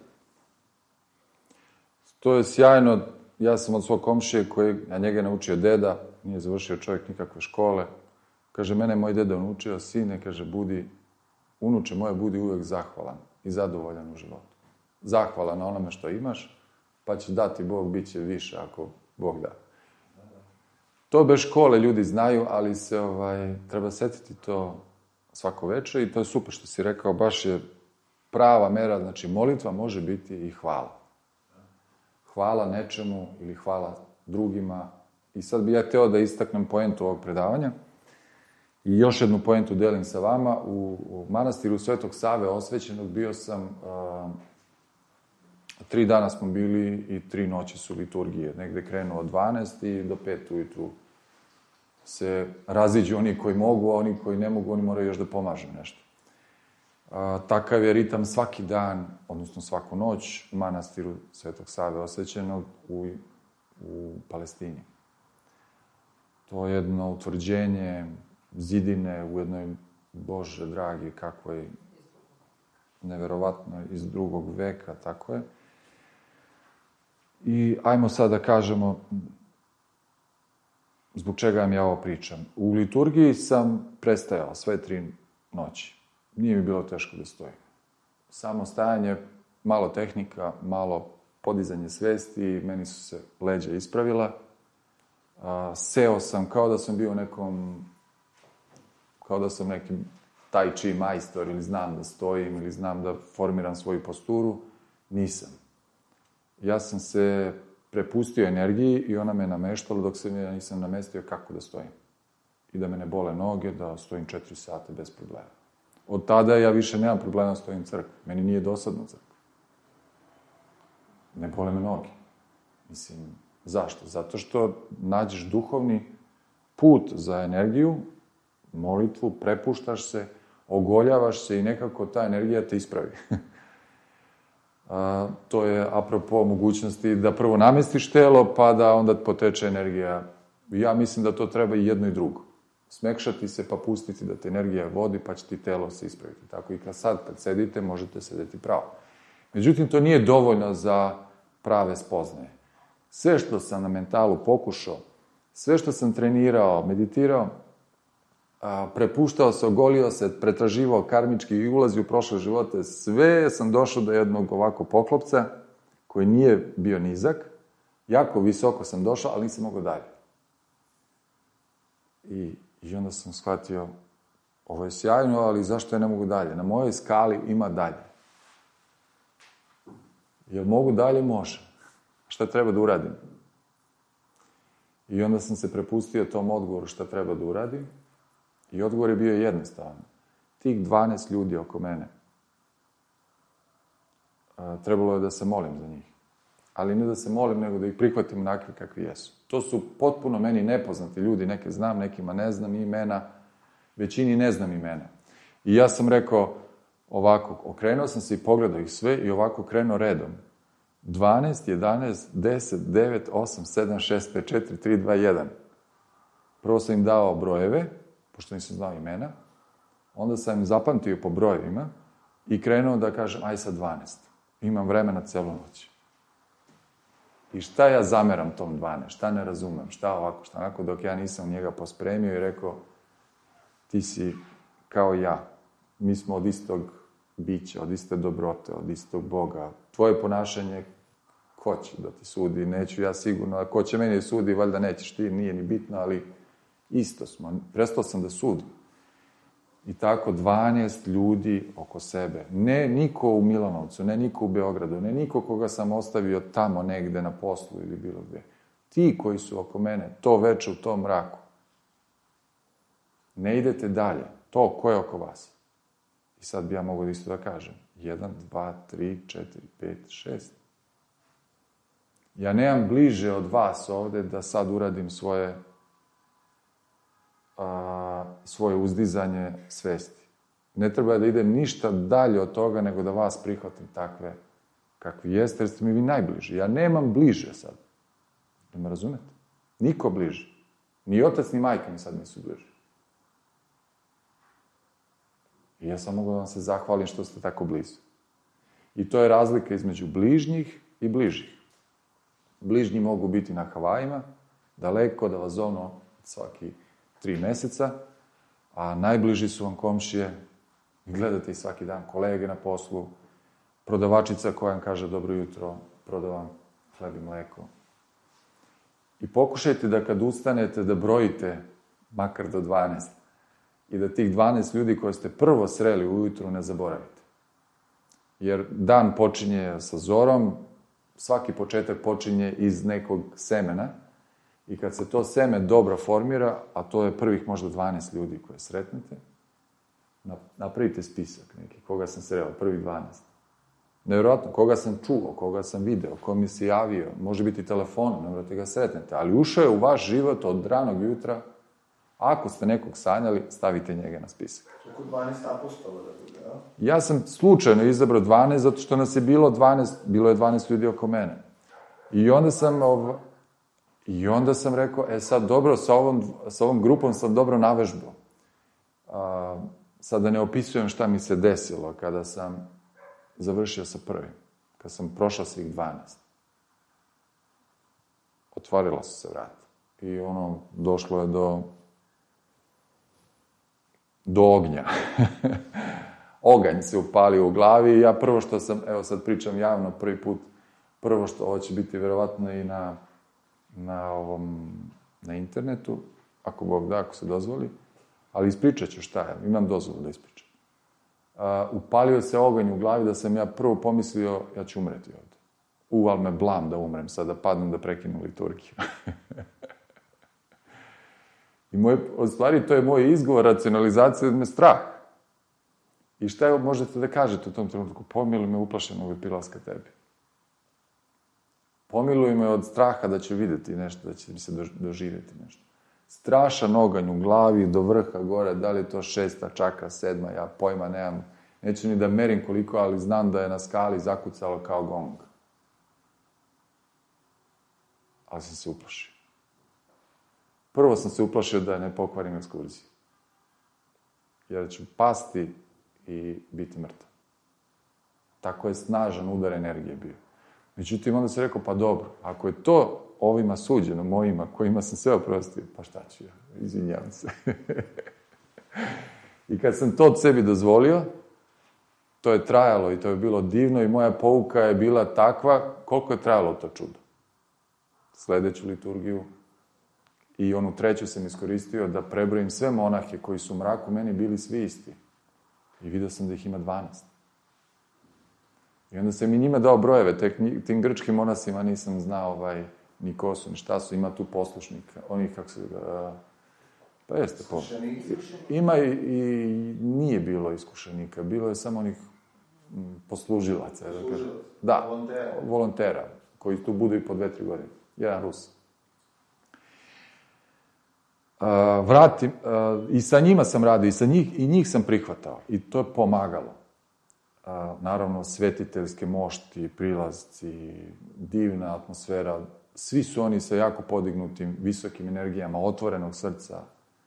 To je sjajno. Ja sam od svog komšije, a njega je naučio deda, nije završio čovjek nikakve škole. Kaže, mene moj deda naučio, sine, kaže, unuče moje, budi uvek zahvalan i zadovoljan u životu. Zahvalan na onome što imaš, pa će dati Bog, bit će više ako Bog da. To bez škole ljudi znaju, ali se treba setiti to svako večer i to je super što si rekao, baš je prava mera, znači molitva može biti i hvala. Hvala nečemu ili hvala drugima. I sad bih ja hteo da istaknem poentu ovog predavanja i još jednu poentu delim sa vama. U manastiru Svetog Save Osvećenog bio sam, 3 dana smo bili i 3 noći su liturgije. Negde krenuo od 12 i do 5 ujutru se raziđu oni koji mogu, a oni koji ne mogu, oni moraju još da pomažu nešto. Takav je ritam svaki dan, odnosno svaku noć u manastiru Svetog Save Osvećenog u Palestini. To je jedno utvrđenje zidine u jednoj, Bože dragi, kako je neverovatno iz 2. veka, tako je. I ajmo sad da kažemo zbog čega vam ja ovo pričam. U liturgiji sam prestajao sve 3 noći. Nije mi bilo teško da stojim. Samo stajanje, malo tehnika, malo podizanje svesti, meni su se leđa ispravila. Seo sam kao da sam bio kao da sam neki tai chi majstor ili znam da stojim ili znam da formiram svoju posturu. Nisam. Ja sam se prepustio energiji i ona me nameštala dok se ja nisam namestio kako da stojim. I da me ne bole noge, da stojim 4 sata bez problema. Od tada ja više nemam problema da stojim u crkvi. Meni nije dosadno u crkvi. Ne bole me noge. Mislim, zašto? Zato što nađeš duhovni put za energiju, molitvu, prepuštaš se, ogoljavaš se i nekako ta energija te ispravi. To je apropo mogućnosti da prvo namestiš telo, pa da onda poteče energija. Ja mislim da to treba i jedno i drugo. Smekšati se, pa pustiti da te energija vodi, pa će ti telo se ispraviti. Tako i kad sedite, možete sedeti pravo. Međutim, to nije dovoljno za prave spoznaje. Sve što sam na mentalu pokušao, sve što sam trenirao, meditirao, prepuštao se, ogolio se, pretraživao karmički i ulazio u prošle živote, sve sam došao do jednog ovako poklopca koji nije bio nizak, jako visoko sam došao, ali nisam mogao dalje. I onda sam shvatio, ovo je sjajno, ali zašto ja ne mogu dalje? Na mojoj skali ima dalje. Jel mogu dalje? Može. Šta treba da uradim? I onda sam se prepustio tom odgovoru šta treba da uradim. I odgovor je bio jednostavan. Tih 12 ljudi oko mene, trebalo je da se molim za njih. Ali ne da se molim, nego da ih prihvatim onakvi kakvi jesu. To su potpuno meni nepoznati ljudi, neke znam, nekima ne znam imena, većini ne znam imena. I ja sam rekao ovako, okrenuo sam se i pogledao ih sve i ovako krenuo redom. 12, 11, 10, 9, 8, 7, 6, 5, 4, 3, 2, 1. Prvo sam im dao brojeve, pošto nisam znao imena, onda sam im zapamtio po brojevima i krenuo da kažem, aj sad 12. Imam vremena celu noć. I šta ja zameram tom 12? Šta ne razumem? Šta ovako, šta onako, dok ja nisam njega pospremio i rekao, ti si kao ja. Mi smo od istog bića, od iste dobrote, od istog Boga. Tvoje ponašanje, ko će da ti sudi? Neću ja sigurno. A ko će meni sudi, valjda nećeš ti, nije ni bitno, ali isto smo. Prestao sam da sudim. I tako 12 ljudi oko sebe. Ne niko u Milanovcu, ne niko u Beogradu, ne niko koga sam ostavio tamo negde na poslu ili bilo gde. Ti koji su oko mene, to veče u tom mraku. Ne idete dalje. To, ko je oko vas? I sad bi ja mogao isto da kažem. 1, 2, 3, 4, 5, 6. Ja nemam bliže od vas ovde da sad uradim svoje uzdizanje svesti. Ne treba da idem ništa dalje od toga nego da vas prihvatim takve kakvi jeste, jer ste mi vi najbliži. Ja nemam bliže sad. Da me razumete? Niko bliže. Ni otac, ni majka mi sad nisu bliži. I ja sam mogu da vam se zahvalim što ste tako blizu. I to je razlika između bližnjih i bližih. Bližnji mogu biti na Havajima, daleko, da vas zovnu svaki 3 meseca, a najbliži su vam komšije, gledate ih svaki dan, kolege na poslu, prodavačica koja vam kaže dobro jutro, prodavam hleb i mleko. I pokušajte da kad ustanete da brojite makar do 12 i da tih 12 ljudi koje ste prvo sreli ujutru ne zaboravite. Jer dan počinje sa zorom, svaki početak počinje iz nekog semena i kad se to seme dobro formira, a to je prvih možda 12 ljudi koje sretnete, napravite spisak neki, koga sam sreo, prvih 12. Nevjerojatno, koga sam čuo, koga sam video, ko mi se javio, može biti telefonom, ne morate ga sretnete, ali ušao je u vaš život od ranog jutra. Ako ste nekog sanjali, stavite njega na spisak. Oko 12 apostola da bude, ja? Ja sam slučajno izabrao 12, zato što nas je bilo 12, bilo je 12 ljudi oko mene. I onda sam rekao, sad dobro, sa ovom grupom sam dobro navežbao. Sad da ne opisujem šta mi se desilo kada sam završio sa prvim, kada sam prošao svih 12. Otvorila su se vrata. I došlo je do ognja. Oganj se upalio u glavi i ja prvo što sam, evo sad pričam javno prvi put, prvo što ovo će biti verovatno i na internetu, ako Bog da, ako se dozvoli, ali ispričat ću šta je, imam dozvolu da ispričam. Upalio se oganj u glavi da sam ja prvo pomislio, ja ću umreti ovde. Ali me blam da umrem, sad da padnem da prekinem liturgiju. I od stvari, to je moj izgovor, racionalizacija, me strah. I šta možete da kažete u tom trenutku? Pomiluj me uplašenog i prilaska tebi. Pomiluj me od straha da ću videti nešto, da će mi se doživjeti nešto. Strašan oganj u glavi, do vrha gore, da li je to 6. čakra, 7. ja pojma nemam. Neću ni da merim koliko, ali znam da je na skali zakucalo kao gong. Ali sam se uplašio. Prvo sam se uplašio da ne pokvarim ekskurziju. Jer ću pasti i biti mrtav. Tako je snažan udar energije bio. Međutim, onda sam rekao, pa dobro, ako je to ovima suđeno, mojima, kojima sam sve oprostio, pa šta ću ja, izvinjavam se. I kad sam to od sebi dozvolio, to je trajalo i to je bilo divno i moja pouka je bila takva, koliko je trajalo to čudo. Sledeću liturgiju i onu treću sam iskoristio da prebrojim sve monahe koji su u mraku meni bili svi isti. I vidio sam da ih ima 12. I onda sam i njima dao brojeve, tim grčkim monasima nisam znao ni ko su, ni šta su, ima tu poslušnika, onih kako se... Pa jeste, ima i nije bilo iskušenika, bilo je samo onih poslužilaca. Da, volontera, koji tu budu i po 2-3 godine. Jedan Rus. I sa njima sam radio, i njih sam prihvatao. I to je pomagalo. Naravno, svetiteljske mošti, prilazci, divna atmosfera. Svi su oni sa jako podignutim, visokim energijama, otvorenog srca.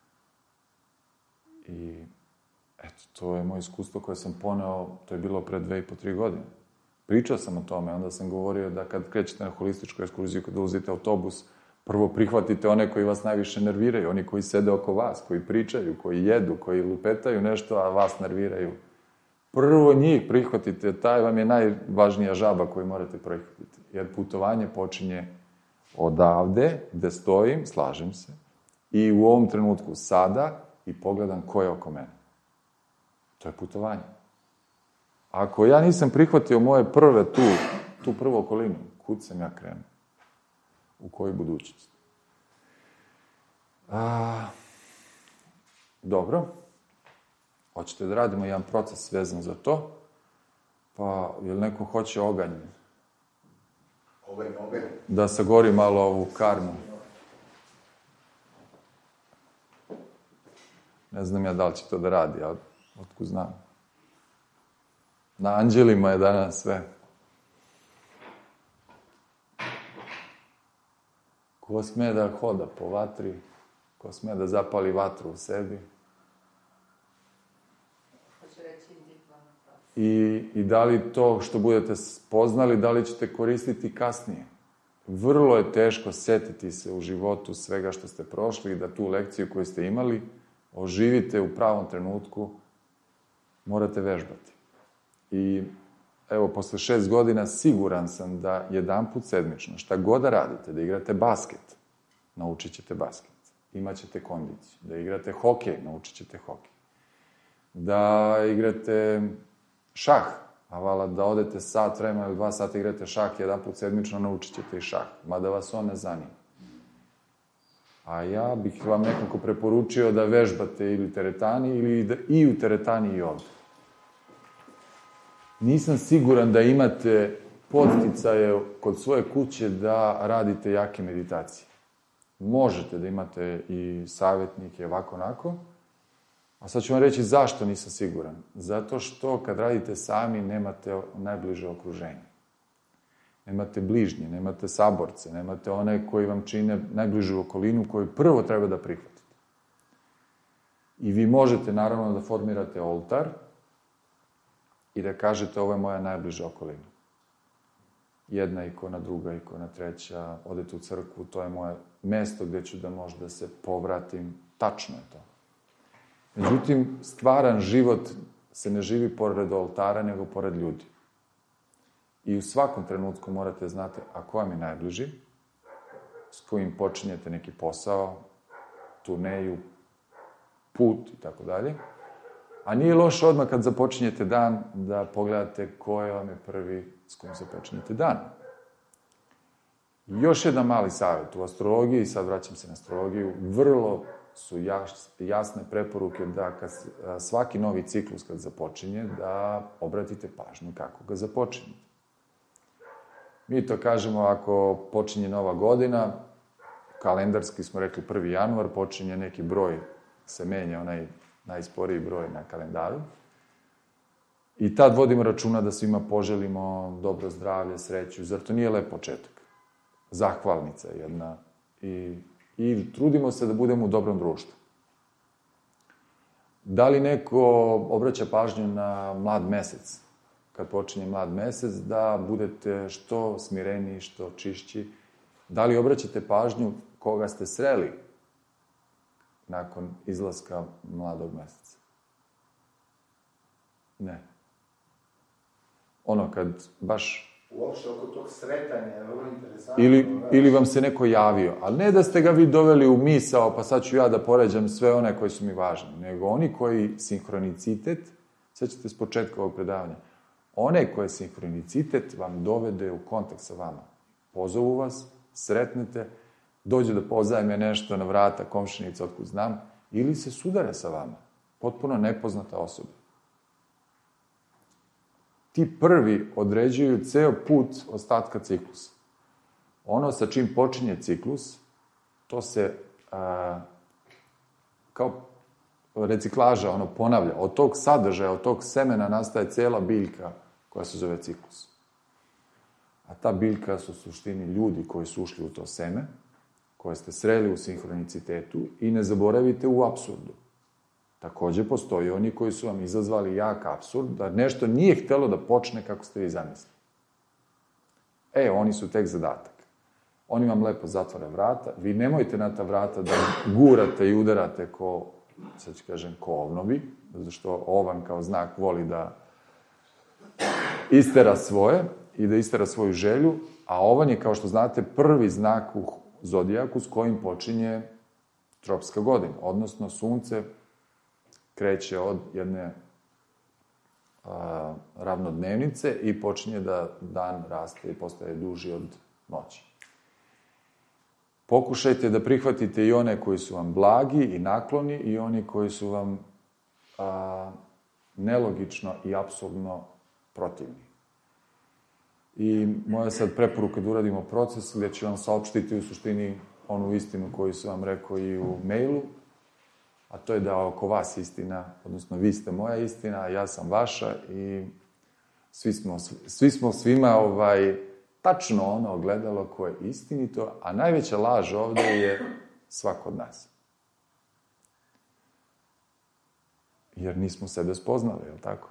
I eto, to je moje iskustvo koje sam poneo, to je bilo pre 2,5-3 godine. Pričao sam o tome, onda sam govorio da kad krećete na holističku ekskurziju, kad ulazite autobus, prvo prihvatite one koji vas najviše nerviraju, oni koji sede oko vas, koji pričaju, koji jedu, koji lupetaju nešto, a vas nerviraju. Prvo njih prihvatite, taj vam je najvažnija žaba koju morate prihvatiti. Jer putovanje počinje odavde, gde stojim, slažem se, i u ovom trenutku sada i pogledam ko je oko mene. To je putovanje. Ako ja nisam prihvatio moje prve tu prvu okolinu, kud sam ja krenuo? U koju budućnost? Dobro. Hoćete da radimo jedan proces vezan za to? Pa, jel neko hoće oganj? Oganj. Da sagori malo ovu karmu. Ne znam ja da li će to da radi, ali otkud znam. Na anđelima je danas sve. Ko sme da hoda po vatri, ko sme da zapali vatru u sebi. I da li to što budete spoznali, da li ćete koristiti kasnije. Vrlo je teško setiti se u životu svega što ste prošli i da tu lekciju koju ste imali oživite u pravom trenutku, morate vežbati. I evo, posle 6 godina siguran sam da jedanput sedmično, šta god da radite, da igrate basket, naučit ćete basket, imaćete kondiciju, da igrate hokej, naučit ćete hokej, da igrate šah, a vala da odete sat vremena ili 2 sata igrate šah, jedanput sedmično naučit ćete i šah, mada vas on ne zanima. A ja bih vam nekako preporučio da vežbate ili teretani, ili i u teretani i ovde. Nisam siguran da imate podsticaje kod svoje kuće da radite jake meditacije. Možete da imate i savjetnike, ovako, onako. A sad ću vam reći zašto nisam siguran. Zato što kad radite sami nemate najbliže okruženje. Nemate bližnje, nemate saborce, nemate one koji vam čine najbližu okolinu koju prvo treba da prihvatite. I vi možete naravno da formirate oltar i da kažete ovo je moja najbliža okolina. Jedna ikona, druga ikona, treća, odete u crkvu, to je moje mesto gde ću da možda se povratim. Tačno je to. Međutim, stvaran život se ne živi pored oltara, nego pored ljudi. I u svakom trenutku morate znati, a ko vam je najbliži, s kojim počinjete neki posao, turneju, put i tako dalje. A nije loše odmah kad započinjete dan da pogledate ko je vam je prvi s kojim započinjete dan. Još jedan mali savjet. U astrologiji, sad vraćam se na astrologiju, vrlo su jasne preporuke da kad svaki novi ciklus kad započinje, da obratite pažnju kako ga započinjete. Mi to kažemo ako počinje nova godina, kalendarski smo rekli 1. januar, počinje neki broj, se menja onaj najsporiji broj na kalendaru. I tad vodimo računa da svima poželimo dobro zdravlje, sreću. Zar to nije lep početak? Zahvalnica jedna. I trudimo se da budemo u dobrom društvu. Da li neko obraća pažnju na mlad mesec? kad počinje mlad mesec, da budete što smireniji, što čišći. Da li obraćate pažnju koga ste sreli nakon izlaska mladog meseca? Ne. Ono kad baš... Uopšte oko tog sretanja je vrlo interesantno. Ili vam se neko javio. Ali ne da ste ga vi doveli u misao, pa sad ću ja da poređam sve one koji su mi važni. Nego oni koji sinhronicitet, sad ćete s početka ovog predavanja, one koje sinhronicitet vam dovede u kontakt sa vama. Pozovu vas, sretnete, dođu da pozajme nešto na vrata komšinica otkud znam, ili se sudare sa vama. Potpuno nepoznata osoba. Ti prvi određuju ceo put ostatka ciklusa. Ono sa čim počinje ciklus, to se kao reciklaža, ponavlja. Od tog sadržaja, od tog semena nastaje cela biljka koja se zove ciklus. A ta biljka su u suštini ljudi koji su ušli u to seme, koje ste sreli u sinhronicitetu i ne zaboravite u apsurdu. Takođe postoji oni koji su vam izazvali jak apsurd, da nešto nije htelo da počne kako ste vi zamislili. Oni su tek zadatak. Oni vam lepo zatvore vrata, vi nemojte na ta vrata da gurate i udarate ko, sad ću kažem, ko ovnovi, zato što ovan kao znak voli da istera svoje i da istera svoju želju, a ovan je, kao što znate, prvi znak u zodijaku s kojim počinje tropska godina, odnosno sunce kreće od jedne ravnodnevnice i počinje da dan raste i postaje duži od noći. Pokušajte da prihvatite i one koji su vam blagi i nakloni i oni koji su vam nelogično i apsurdno protivni. I moja sad preporuka da uradimo proces gde ću vam saopštiti u suštini onu istinu koju sam vam rekao i u mailu, a to je da oko vas istina, odnosno vi ste moja istina, a ja sam vaša i svi smo svima tačno ono ogledalo koje je istinito, a najveća laž ovde je svako od nas. Jer nismo sebe spoznali, je li tako?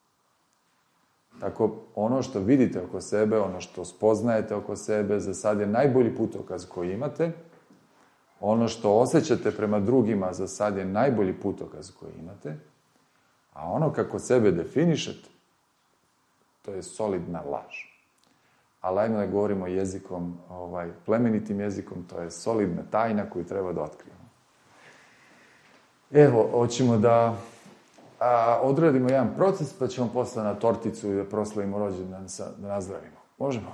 Tako, ono što vidite oko sebe, ono što spoznajete oko sebe, za sad je najbolji putokaz koji imate. Ono što osjećate prema drugima, za sad je najbolji putokaz koji imate. A ono kako sebe definišete, to je solidna laž. Ali ajmo da govorimo jezikom, plemenitim jezikom, to je solidna tajna koju treba da otkrijemo. Evo, hoćemo da odradimo jedan proces, pa ćemo posle na torticu i da proslavimo rođendan, da nazdravimo. Možemo?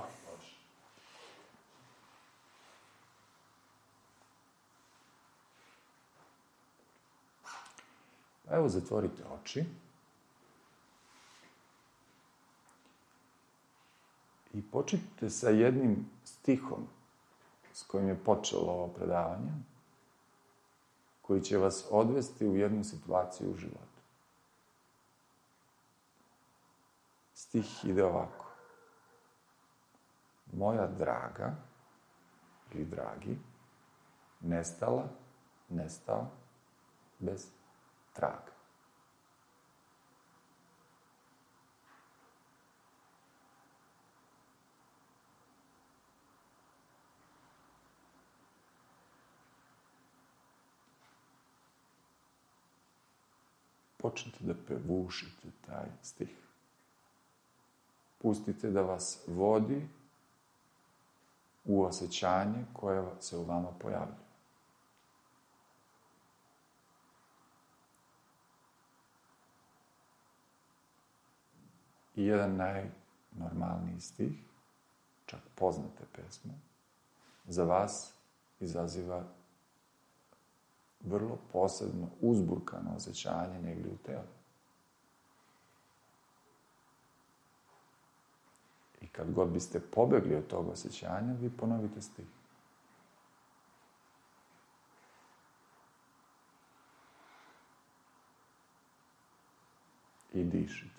Evo, zatvorite oči. I počnite sa jednim stihom s kojim je počelo ovo predavanje, koji će vas odvesti u jednu situaciju u životu. Stih ide ovako. Moja draga ili dragi nestala, nestao bez traga. Počnite da pevušite taj stih. Pustite da vas vodi u osjećanje koje se u vama pojavlja. I jedan najnormalniji stih, čak poznate pesme, za vas izaziva vrlo posebno uzburkano osjećanje negdje u telu. I kad god biste pobegli od tog osjećanja, vi ponovite stih. I dišite.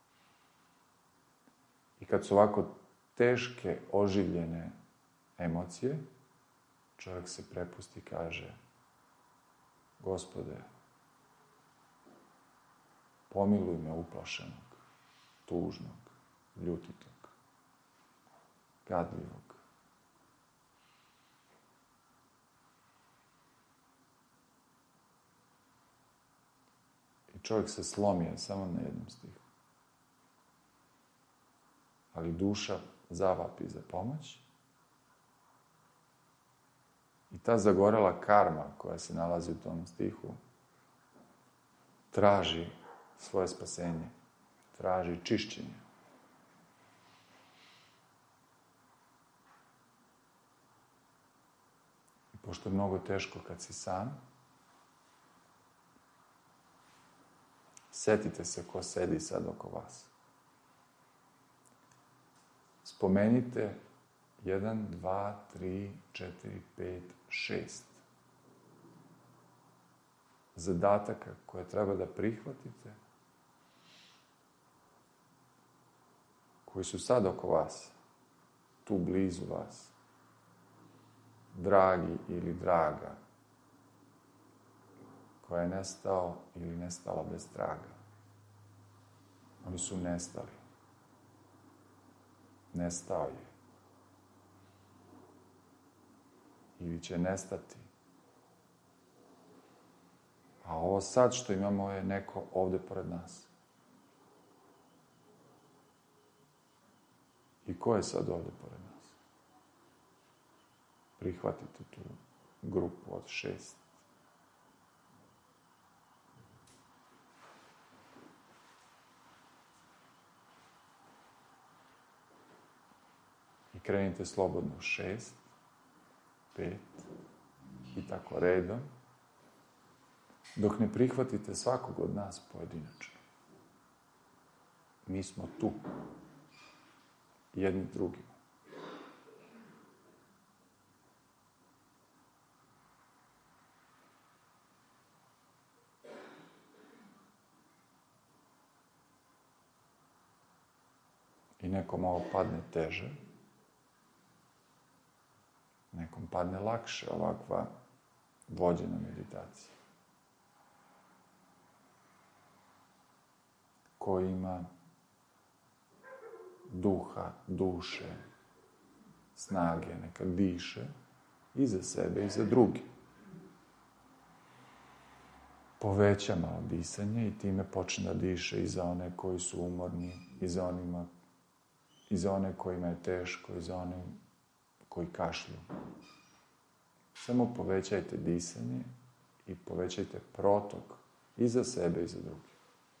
I kad su ovako teške, oživljene emocije, čovjek se prepusti i kaže: Gospode, pomiluj me uplašenog, tužnog, ljutitog, gadljivog. I čovjek se slomio samo na jednom stihu. Ali duša zavapi za pomoć. I ta zagorela karma koja se nalazi u tom stihu traži svoje spasenje, traži čišćenje. I pošto je mnogo teško kad si sam, setite se ko sedi sad oko vas. Spomenite 1, 2, 3, 4, 5, 6 zadataka koje treba da prihvatite, koji su sad oko vas, tu blizu vas, dragi ili draga, koja je nestao ili nestala bez traga. Oni su nestali. Nestao je. Ili će nestati. A ovo sad što imamo je neko ovde pored nas. I ko je sad ovde pored nas? Prihvatite tu grupu od 6. I krenite slobodno 6, 5 i tako redom, dok ne prihvatite svakog od nas pojedinačno. Mi smo tu, jedni drugima. I nekom ovo padne teže, nekom padne lakše ovakva vođena meditacija. Ko ima duha, duše, snage, neka diše i za sebe i za drugi. Poveća malo disanje i time počne da diše i za one koji su umorni, i za one kojima je teško, i za one koji kašlju. Samo povećajte disanje i povećajte protok i za sebe i za druge.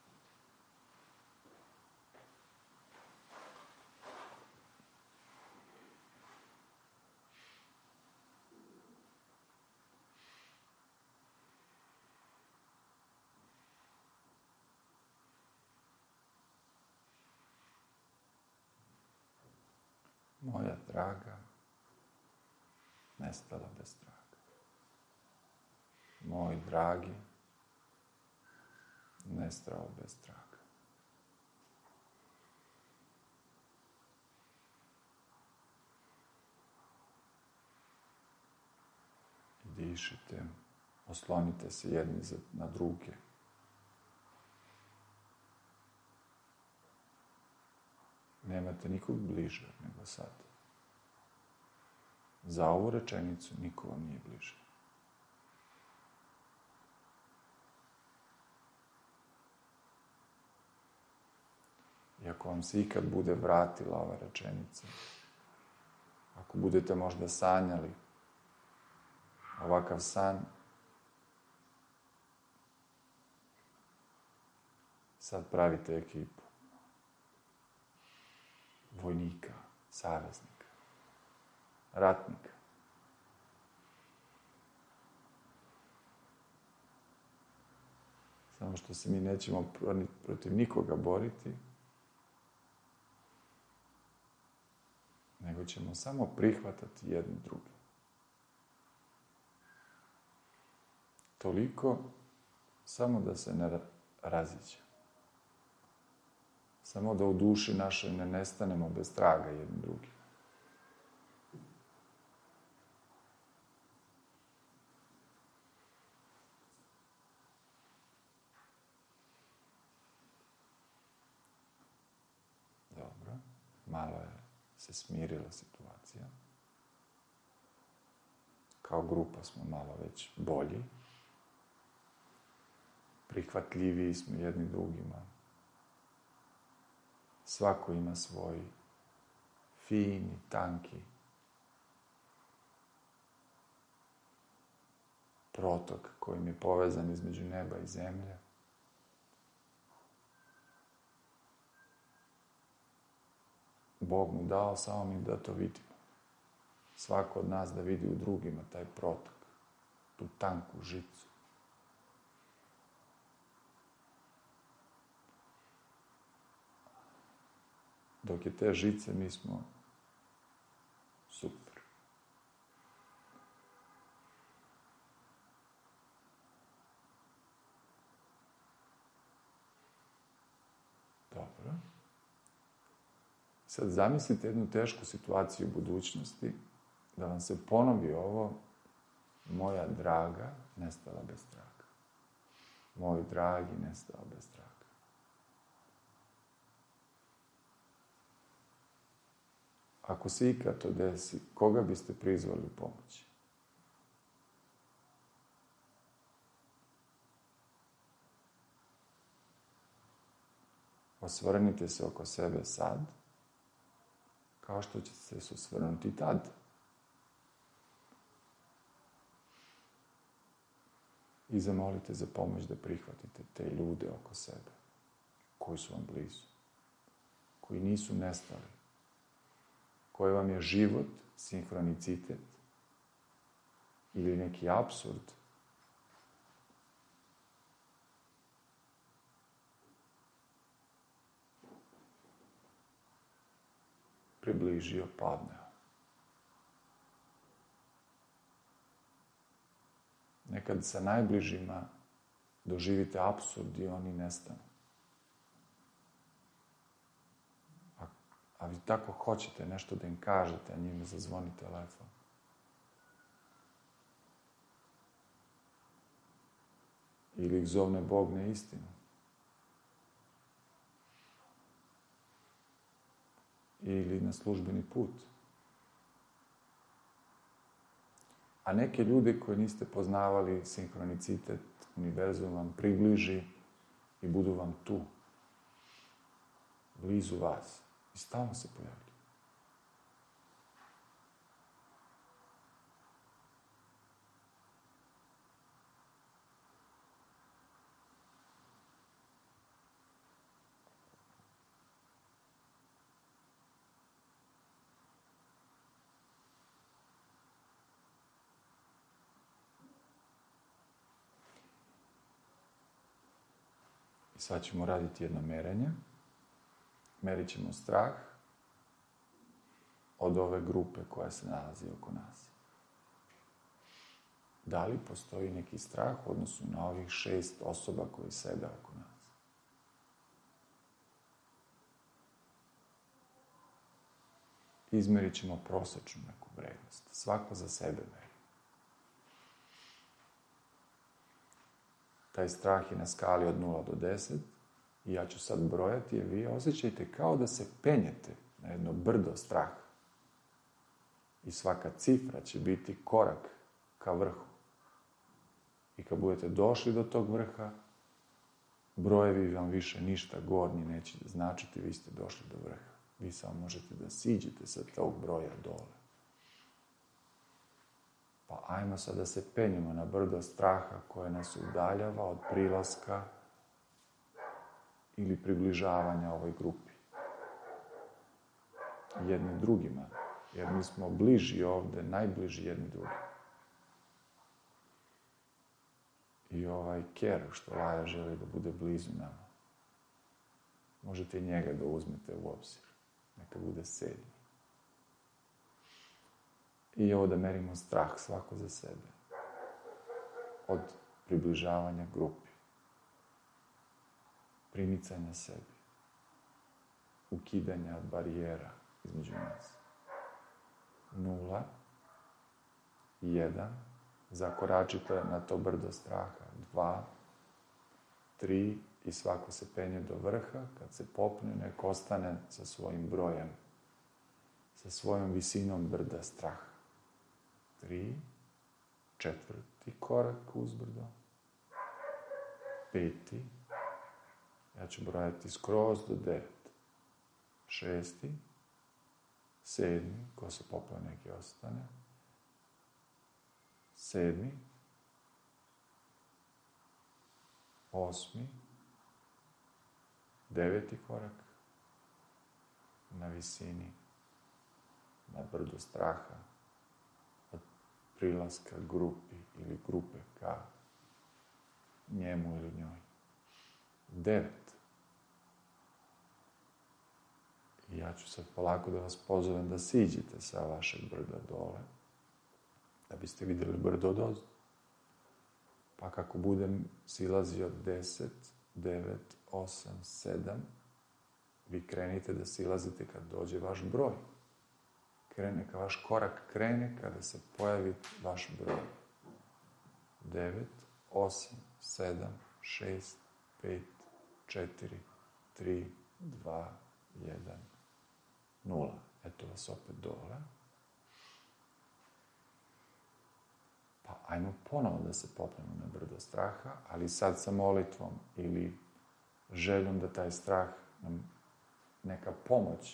Moja draga, nestala bez traga. Moj dragi, nestao bez traga. I dišite, oslonite se jedni na druge. Nemate nikog bliže nego sad. Za ovu rečenicu niko vam nije bliže. I ako vam se ikad bude vratila ova rečenica, ako budete možda sanjali ovakav san, sad pravite ekipu vojnika, saveznika, ratnika. Samo što se mi nećemo protiv nikoga boriti, nego ćemo samo prihvatati jedni drugi. Toliko samo da se ne raziđe. Samo da u duši našoj ne nestanemo bez traga jedni drugi. Dobro. malo je se smirila situacija. Kao grupa smo malo već bolji. Prihvatljiviji smo jedni drugima. Svako ima svoj fini, tanki protok kojim je povezan između neba i zemlje. Bog mu dao samo mi da to vidimo. Svako od nas da vidi u drugima taj protok, tu tanku žicu. Dok je te žice, mi smo super. Dobro. Sad zamislite jednu tešku situaciju u budućnosti, da vam se ponovi ovo, moja draga nestala bez traga. Moj dragi nestao bez traga. Ako se ikad to desi, koga biste prizvali u pomoći? Osvrnite se oko sebe sad, kao što ćete se osvrnuti tad. I zamolite za pomoć da prihvatite te ljude oko sebe, koji su vam blizu, koji nisu nestali, koji vam je život, sinhronicitet ili neki apsurd približio, pa odneo. Nekad sa najbližima doživite apsurd i oni nestanu. A vi tako hoćete nešto da im kažete, a njima zazvoni telefon. Ili ih zovne Bog na istinu. Ili na službeni put. A neke ljude koje niste poznavali, sinhronicitet, univerzum vam približi i budu vam tu, blizu vas. I stalno se pojavljuju. I sad ćemo raditi jedno merenje. Merit ćemo strah od ove grupe koja se nalazi oko nas. Da li postoji neki strah u odnosu na ovih 6 osoba koji sede oko nas? Izmerit ćemo prosječnu neku vrednost. Svako za sebe meri. Taj strah je na skali od 0 do 10 i ja ću sad brojati, jer vi osjećajte kao da se penjete na jedno brdo straha. I svaka cifra će biti korak ka vrhu. I kad budete došli do tog vrha, brojevi vam više ništa gornji neće značiti, vi ste došli do vrha. Vi samo možete da siđete sa tog broja dole. Pa ajmo sad da se penjemo na brdo straha koje nas udaljava od prilaska ili približavanja ovoj grupi. Jedni drugima, jer mi smo bliži ovde, najbliži jedni drugima. I ovaj Ker, što Laja želi da bude blizu nama, možete i njega da uzmete u obzir. Neka bude 7. I ovo da merimo strah svako za sebe. Od približavanja grupi. Primicanja sebi. Ukidanja barijera između nas. 0, 1, zakoračite na to brdo straha. 2, 3 i svako se penje do vrha. Kad se popne, nek ostane sa svojim brojem sa svojom visinom brda straha. 3, 4. korak uzbrdo. 5. Ja ću brojati skroz do 9. 6. 7. Ko se popeo neki ostane. 7. 8. 9. korak na visini, na brdu straha, od prilaska grupi ili grupe ka njemu ili njoj. 9. I ja ću sad polako da vas pozovem da siđete sa vašeg brda dole, da biste vidjeli brdo odozdo. Pa kako budem silazio 10, 9, 8, 7, vi krenite da silazite kad dođe vaš broj. Neka vaš korak krene kada se pojavi vaš broj. 9, 8, 7, 6, 5, 4, 3, 2, 1, 0. Eto vas opet dole. Pa ajmo ponovo da se popnemo na brdo straha, ali sad sa molitvom ili željom da taj strah nam neka pomoć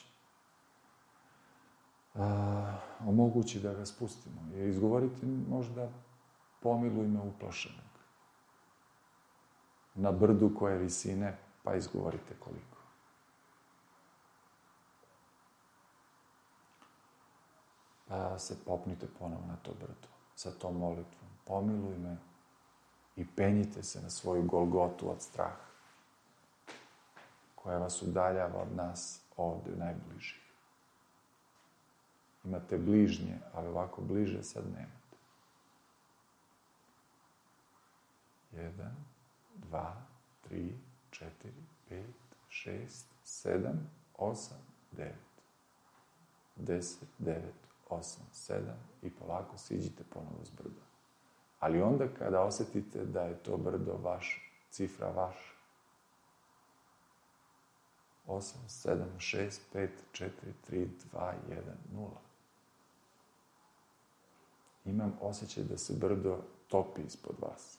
omogući da ga spustimo. Jer izgovoriti možda pomiluj me uplašenog. Na brdu koje visine, pa izgovorite koliko. Pa se popnite ponovo na to brdo sa tom molitvom. Pomiluj me i penjite se na svoju Golgotu od straha koja vas udaljava od nas ovde najbližih. Imate bližnje, ali ovako bliže sad nemate. 1, 2, 3, 4, 5, 6, 7, 8, 9. 10, 9, 8, 7 i polako siđite ponovo s brda. Ali onda kada osjetite da je to brdo vaš, cifra vaša, 8, 7, 6, 5, 4, 3, 2, 1, 0. Imam osjećaj da se brdo topi ispod vas.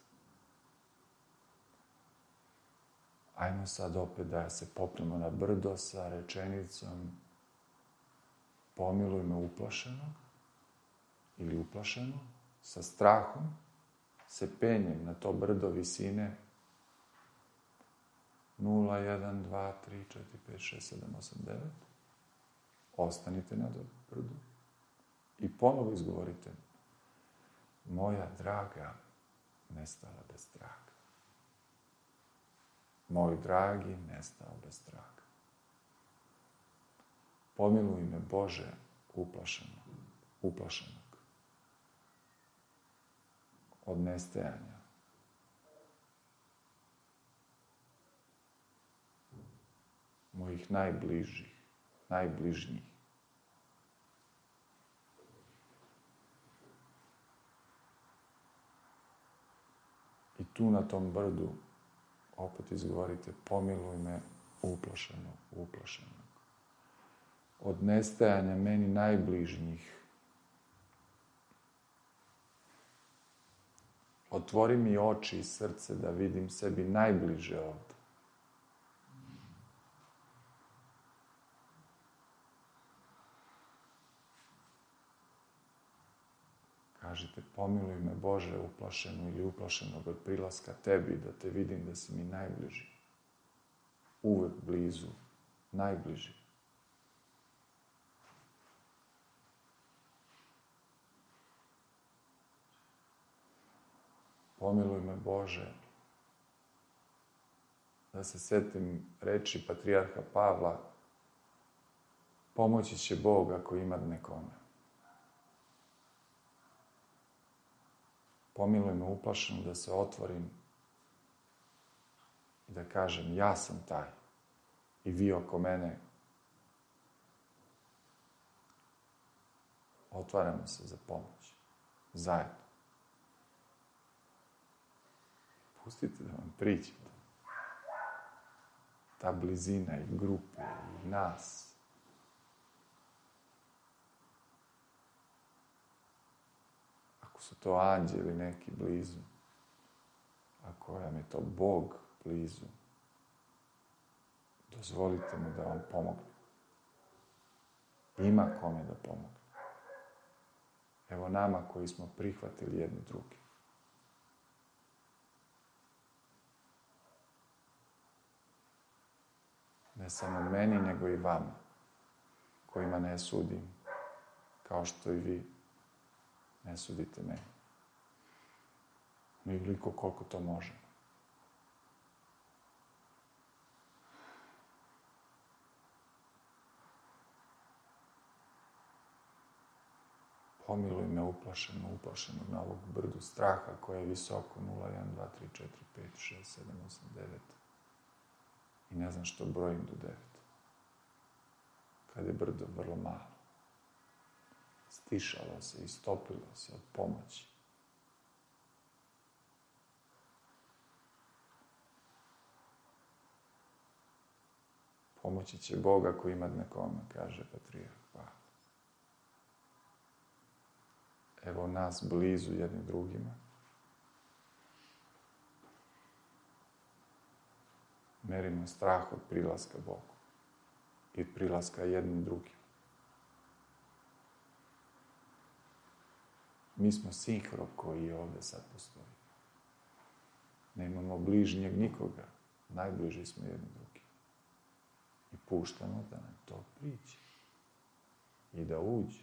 Ajmo sad opet da se popnemo na brdo sa rečenicom pomiluj me uplašenog ili uplašeno, sa strahom se penjem na to brdo visine 0, 1, 2, 3, 4, 5, 6, 7, 8, 9. Ostanite na brdu i ponovo izgovorite moja draga nestala bez traga. Moj dragi nestao bez traga. Pomiluj me, Bože, uplašenog od nestajanja. Mojih najbližnjih. I tu na tom brdu opet izgovorite pomiluj me uplašenog. Od nestajanja meni najbližnjih. Otvori mi oči i srce da vidim sebi najbliže ovde. Kažite, pomiluj me, Bože, uplašenu ili uplašenog od prilaska tebi, da te vidim da si mi najbliži. Uvek blizu, najbliži. Pomiluj me, Bože, da se setim reči patrijarha Pavla, pomoći će Bog ako ima nekome. Pomiluj me uplašeno da se otvorim i da kažem ja sam taj i vi oko mene otvaramo se za pomoć, zajedno. Pustite da vam priđe ta blizina i grupe i nas. su to anđeli neki blizu, ako vam je to Bog blizu, dozvolite mu da vam pomogne. Ima kome da pomogne. Evo nama koji smo prihvatili jedni drugi. Ne samo meni, nego i vama, kojima ne sudim, kao što i vi ne sudite meni. Mi veliko koliko to možemo. Pomiluj me uplašenog na ovog brdu straha koje je visoko 0, 1, 2, 3, 4, 5, 6, 7, 8, 9. I ne znam što brojim do 9. Kad je brdo vrlo malo. Stišalo se, istopilo se od pomoći. Pomoći će Boga koji ima nekome, kaže patrijarh Pavle. Evo nas blizu jedni drugima. Merimo strah od prilaska Bogu i od prilaska jednim drugim. Mi smo sinhro koji ovdje sad postoji. Nemamo bližnjeg nikoga. Najbliži smo jedni drugi. I puštamo da nam to priđe. I da uđe.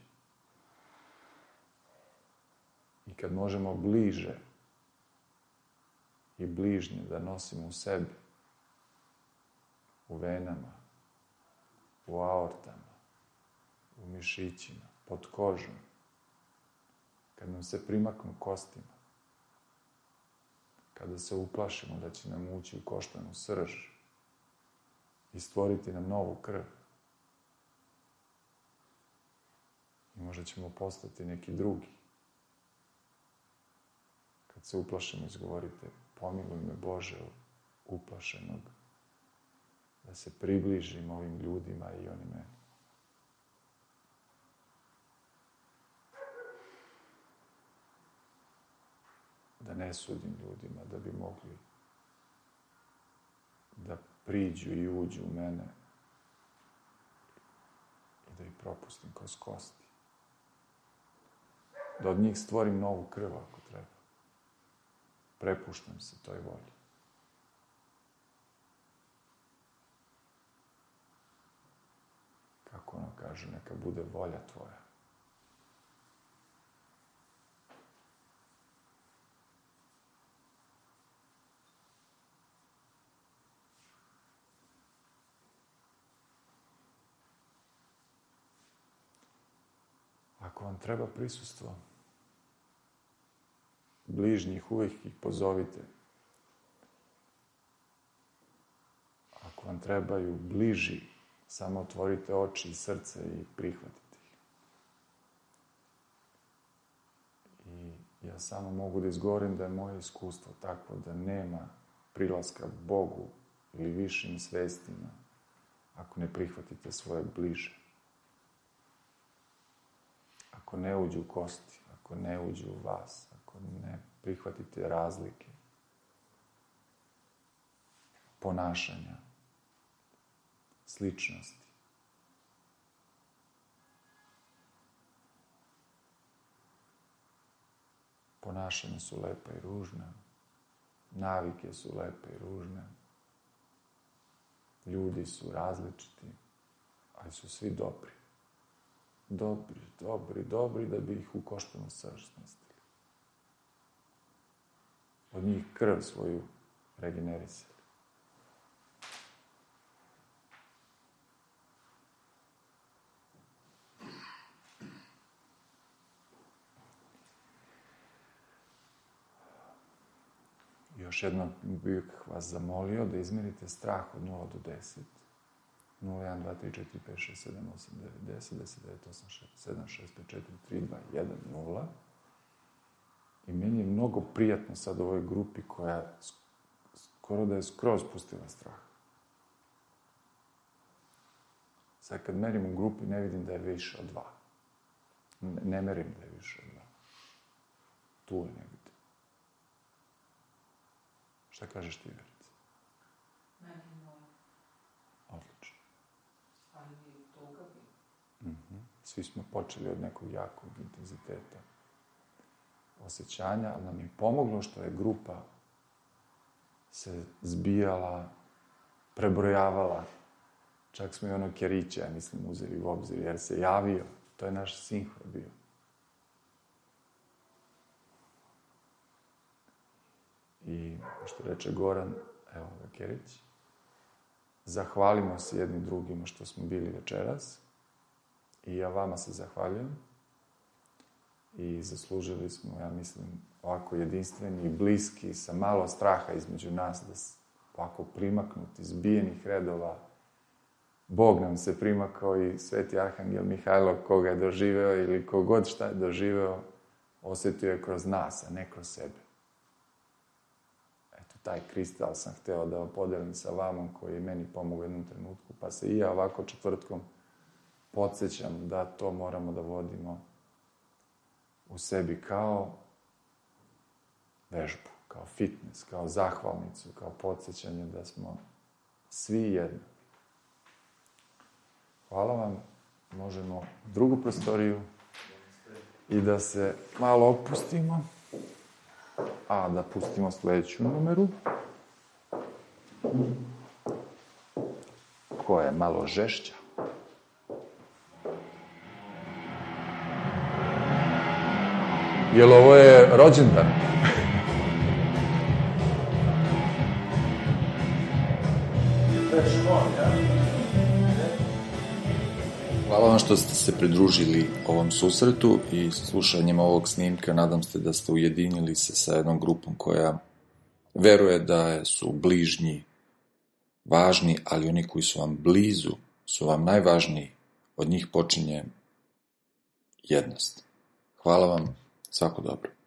I kad možemo bliže i bližnje da nosimo u sebi, u venama, u aortama, u mišićima, pod kožom, kad nam se primaknu kostima, kada se uplašimo da će nam ući u koštanu srž i stvoriti nam novu krv, i možda ćemo postati neki drugi. Kad se uplašimo, izgovorite, pomiluj me Bože uplašenog, da se približim ovim ljudima i oni meni. Da ne sudim ljudima, da bi mogli da priđu i uđu u mene i da ih propustim kroz kosti. Da od njih stvorim novu krv ako treba. Prepuštam se toj volji. Kako ono kaže, neka bude volja tvoja. Ako vam treba prisustvo bližnjih, uvijek ih pozovite. Ako vam trebaju bliži, samo otvorite oči i srce i prihvatite ih. I ja samo mogu da izgovorim da je moje iskustvo takvo da nema prilaska Bogu ili višim svestima ako ne prihvatite svoje bliže. Ako ne uđu u kosti, ako ne uđu u vas, ako ne prihvatite razlike, ponašanja, sličnosti. Ponašanja su lepa i ružna, navike su lepe i ružne, ljudi su različiti, ali su svi dobri. Dobri, da bi ih u koštanu srž smestili. Od njih krv svoju regenerisali. Još jednom bih vas zamolio da izmerite strah od 0 do 10. 0, 1, 2, 3, 4, 5, 6, 7, 8, 9, 10, 10, 9, 8, 7, 6, 5, 4, 3, 2, 1, 0. I meni je mnogo prijatno sad u ovoj grupi koja skoro da je skroz pustila strah. Sad kad merim u grupi ne vidim da je više od 2. Ne merim da je više od 2. Tu je negdje. Šta kažeš ti, Verica? Meni moj. Odlično. Ali toga bi. Svi smo počeli od nekog jakog intenziteta osjećanja, ali nam je pomoglo što je grupa se zbijala, prebrojavala. Čak smo i ono Kerića, ja mislim, uzeli u obzir, jer se javio. To je naš sinhro bio. I, što reče Goran, evo ga Kerić, zahvalimo se jedni drugima što smo bili večeras. I ja vama se zahvaljujem. I zaslužili smo, ja mislim, ovako jedinstveni i bliski, sa malo straha između nas, da ovako primaknuti, zbijenih redova. Bog nam se primakao i Sveti Arhangel Mihajlo, koga je doživeo ili kogod šta je doživeo, osjetio je kroz nas, a ne kroz sebe. Eto, taj kristal sam hteo da podelim sa vama, koji je meni pomogao u jednom trenutku, pa se i ja ovako četvrtkom podsjećam da to moramo da vodimo u sebi kao vežbu, kao fitness, kao zahvalnicu, kao podsjećanje da smo svi jedno. Hvala vam. Možemo u drugu prostoriju i da se malo opustimo, a da pustimo sljedeću numeru, koja je malo žešća. Jel ovo je rođendan? Hvala vam što ste se pridružili ovom susretu i slušanjem ovog snimka. Nadam se da ste ujedinili se sa jednom grupom koja veruje da su bližnji važni, ali oni koji su vam blizu su vam najvažniji. Od njih počinje jednost. Hvala vam. Svako dobro.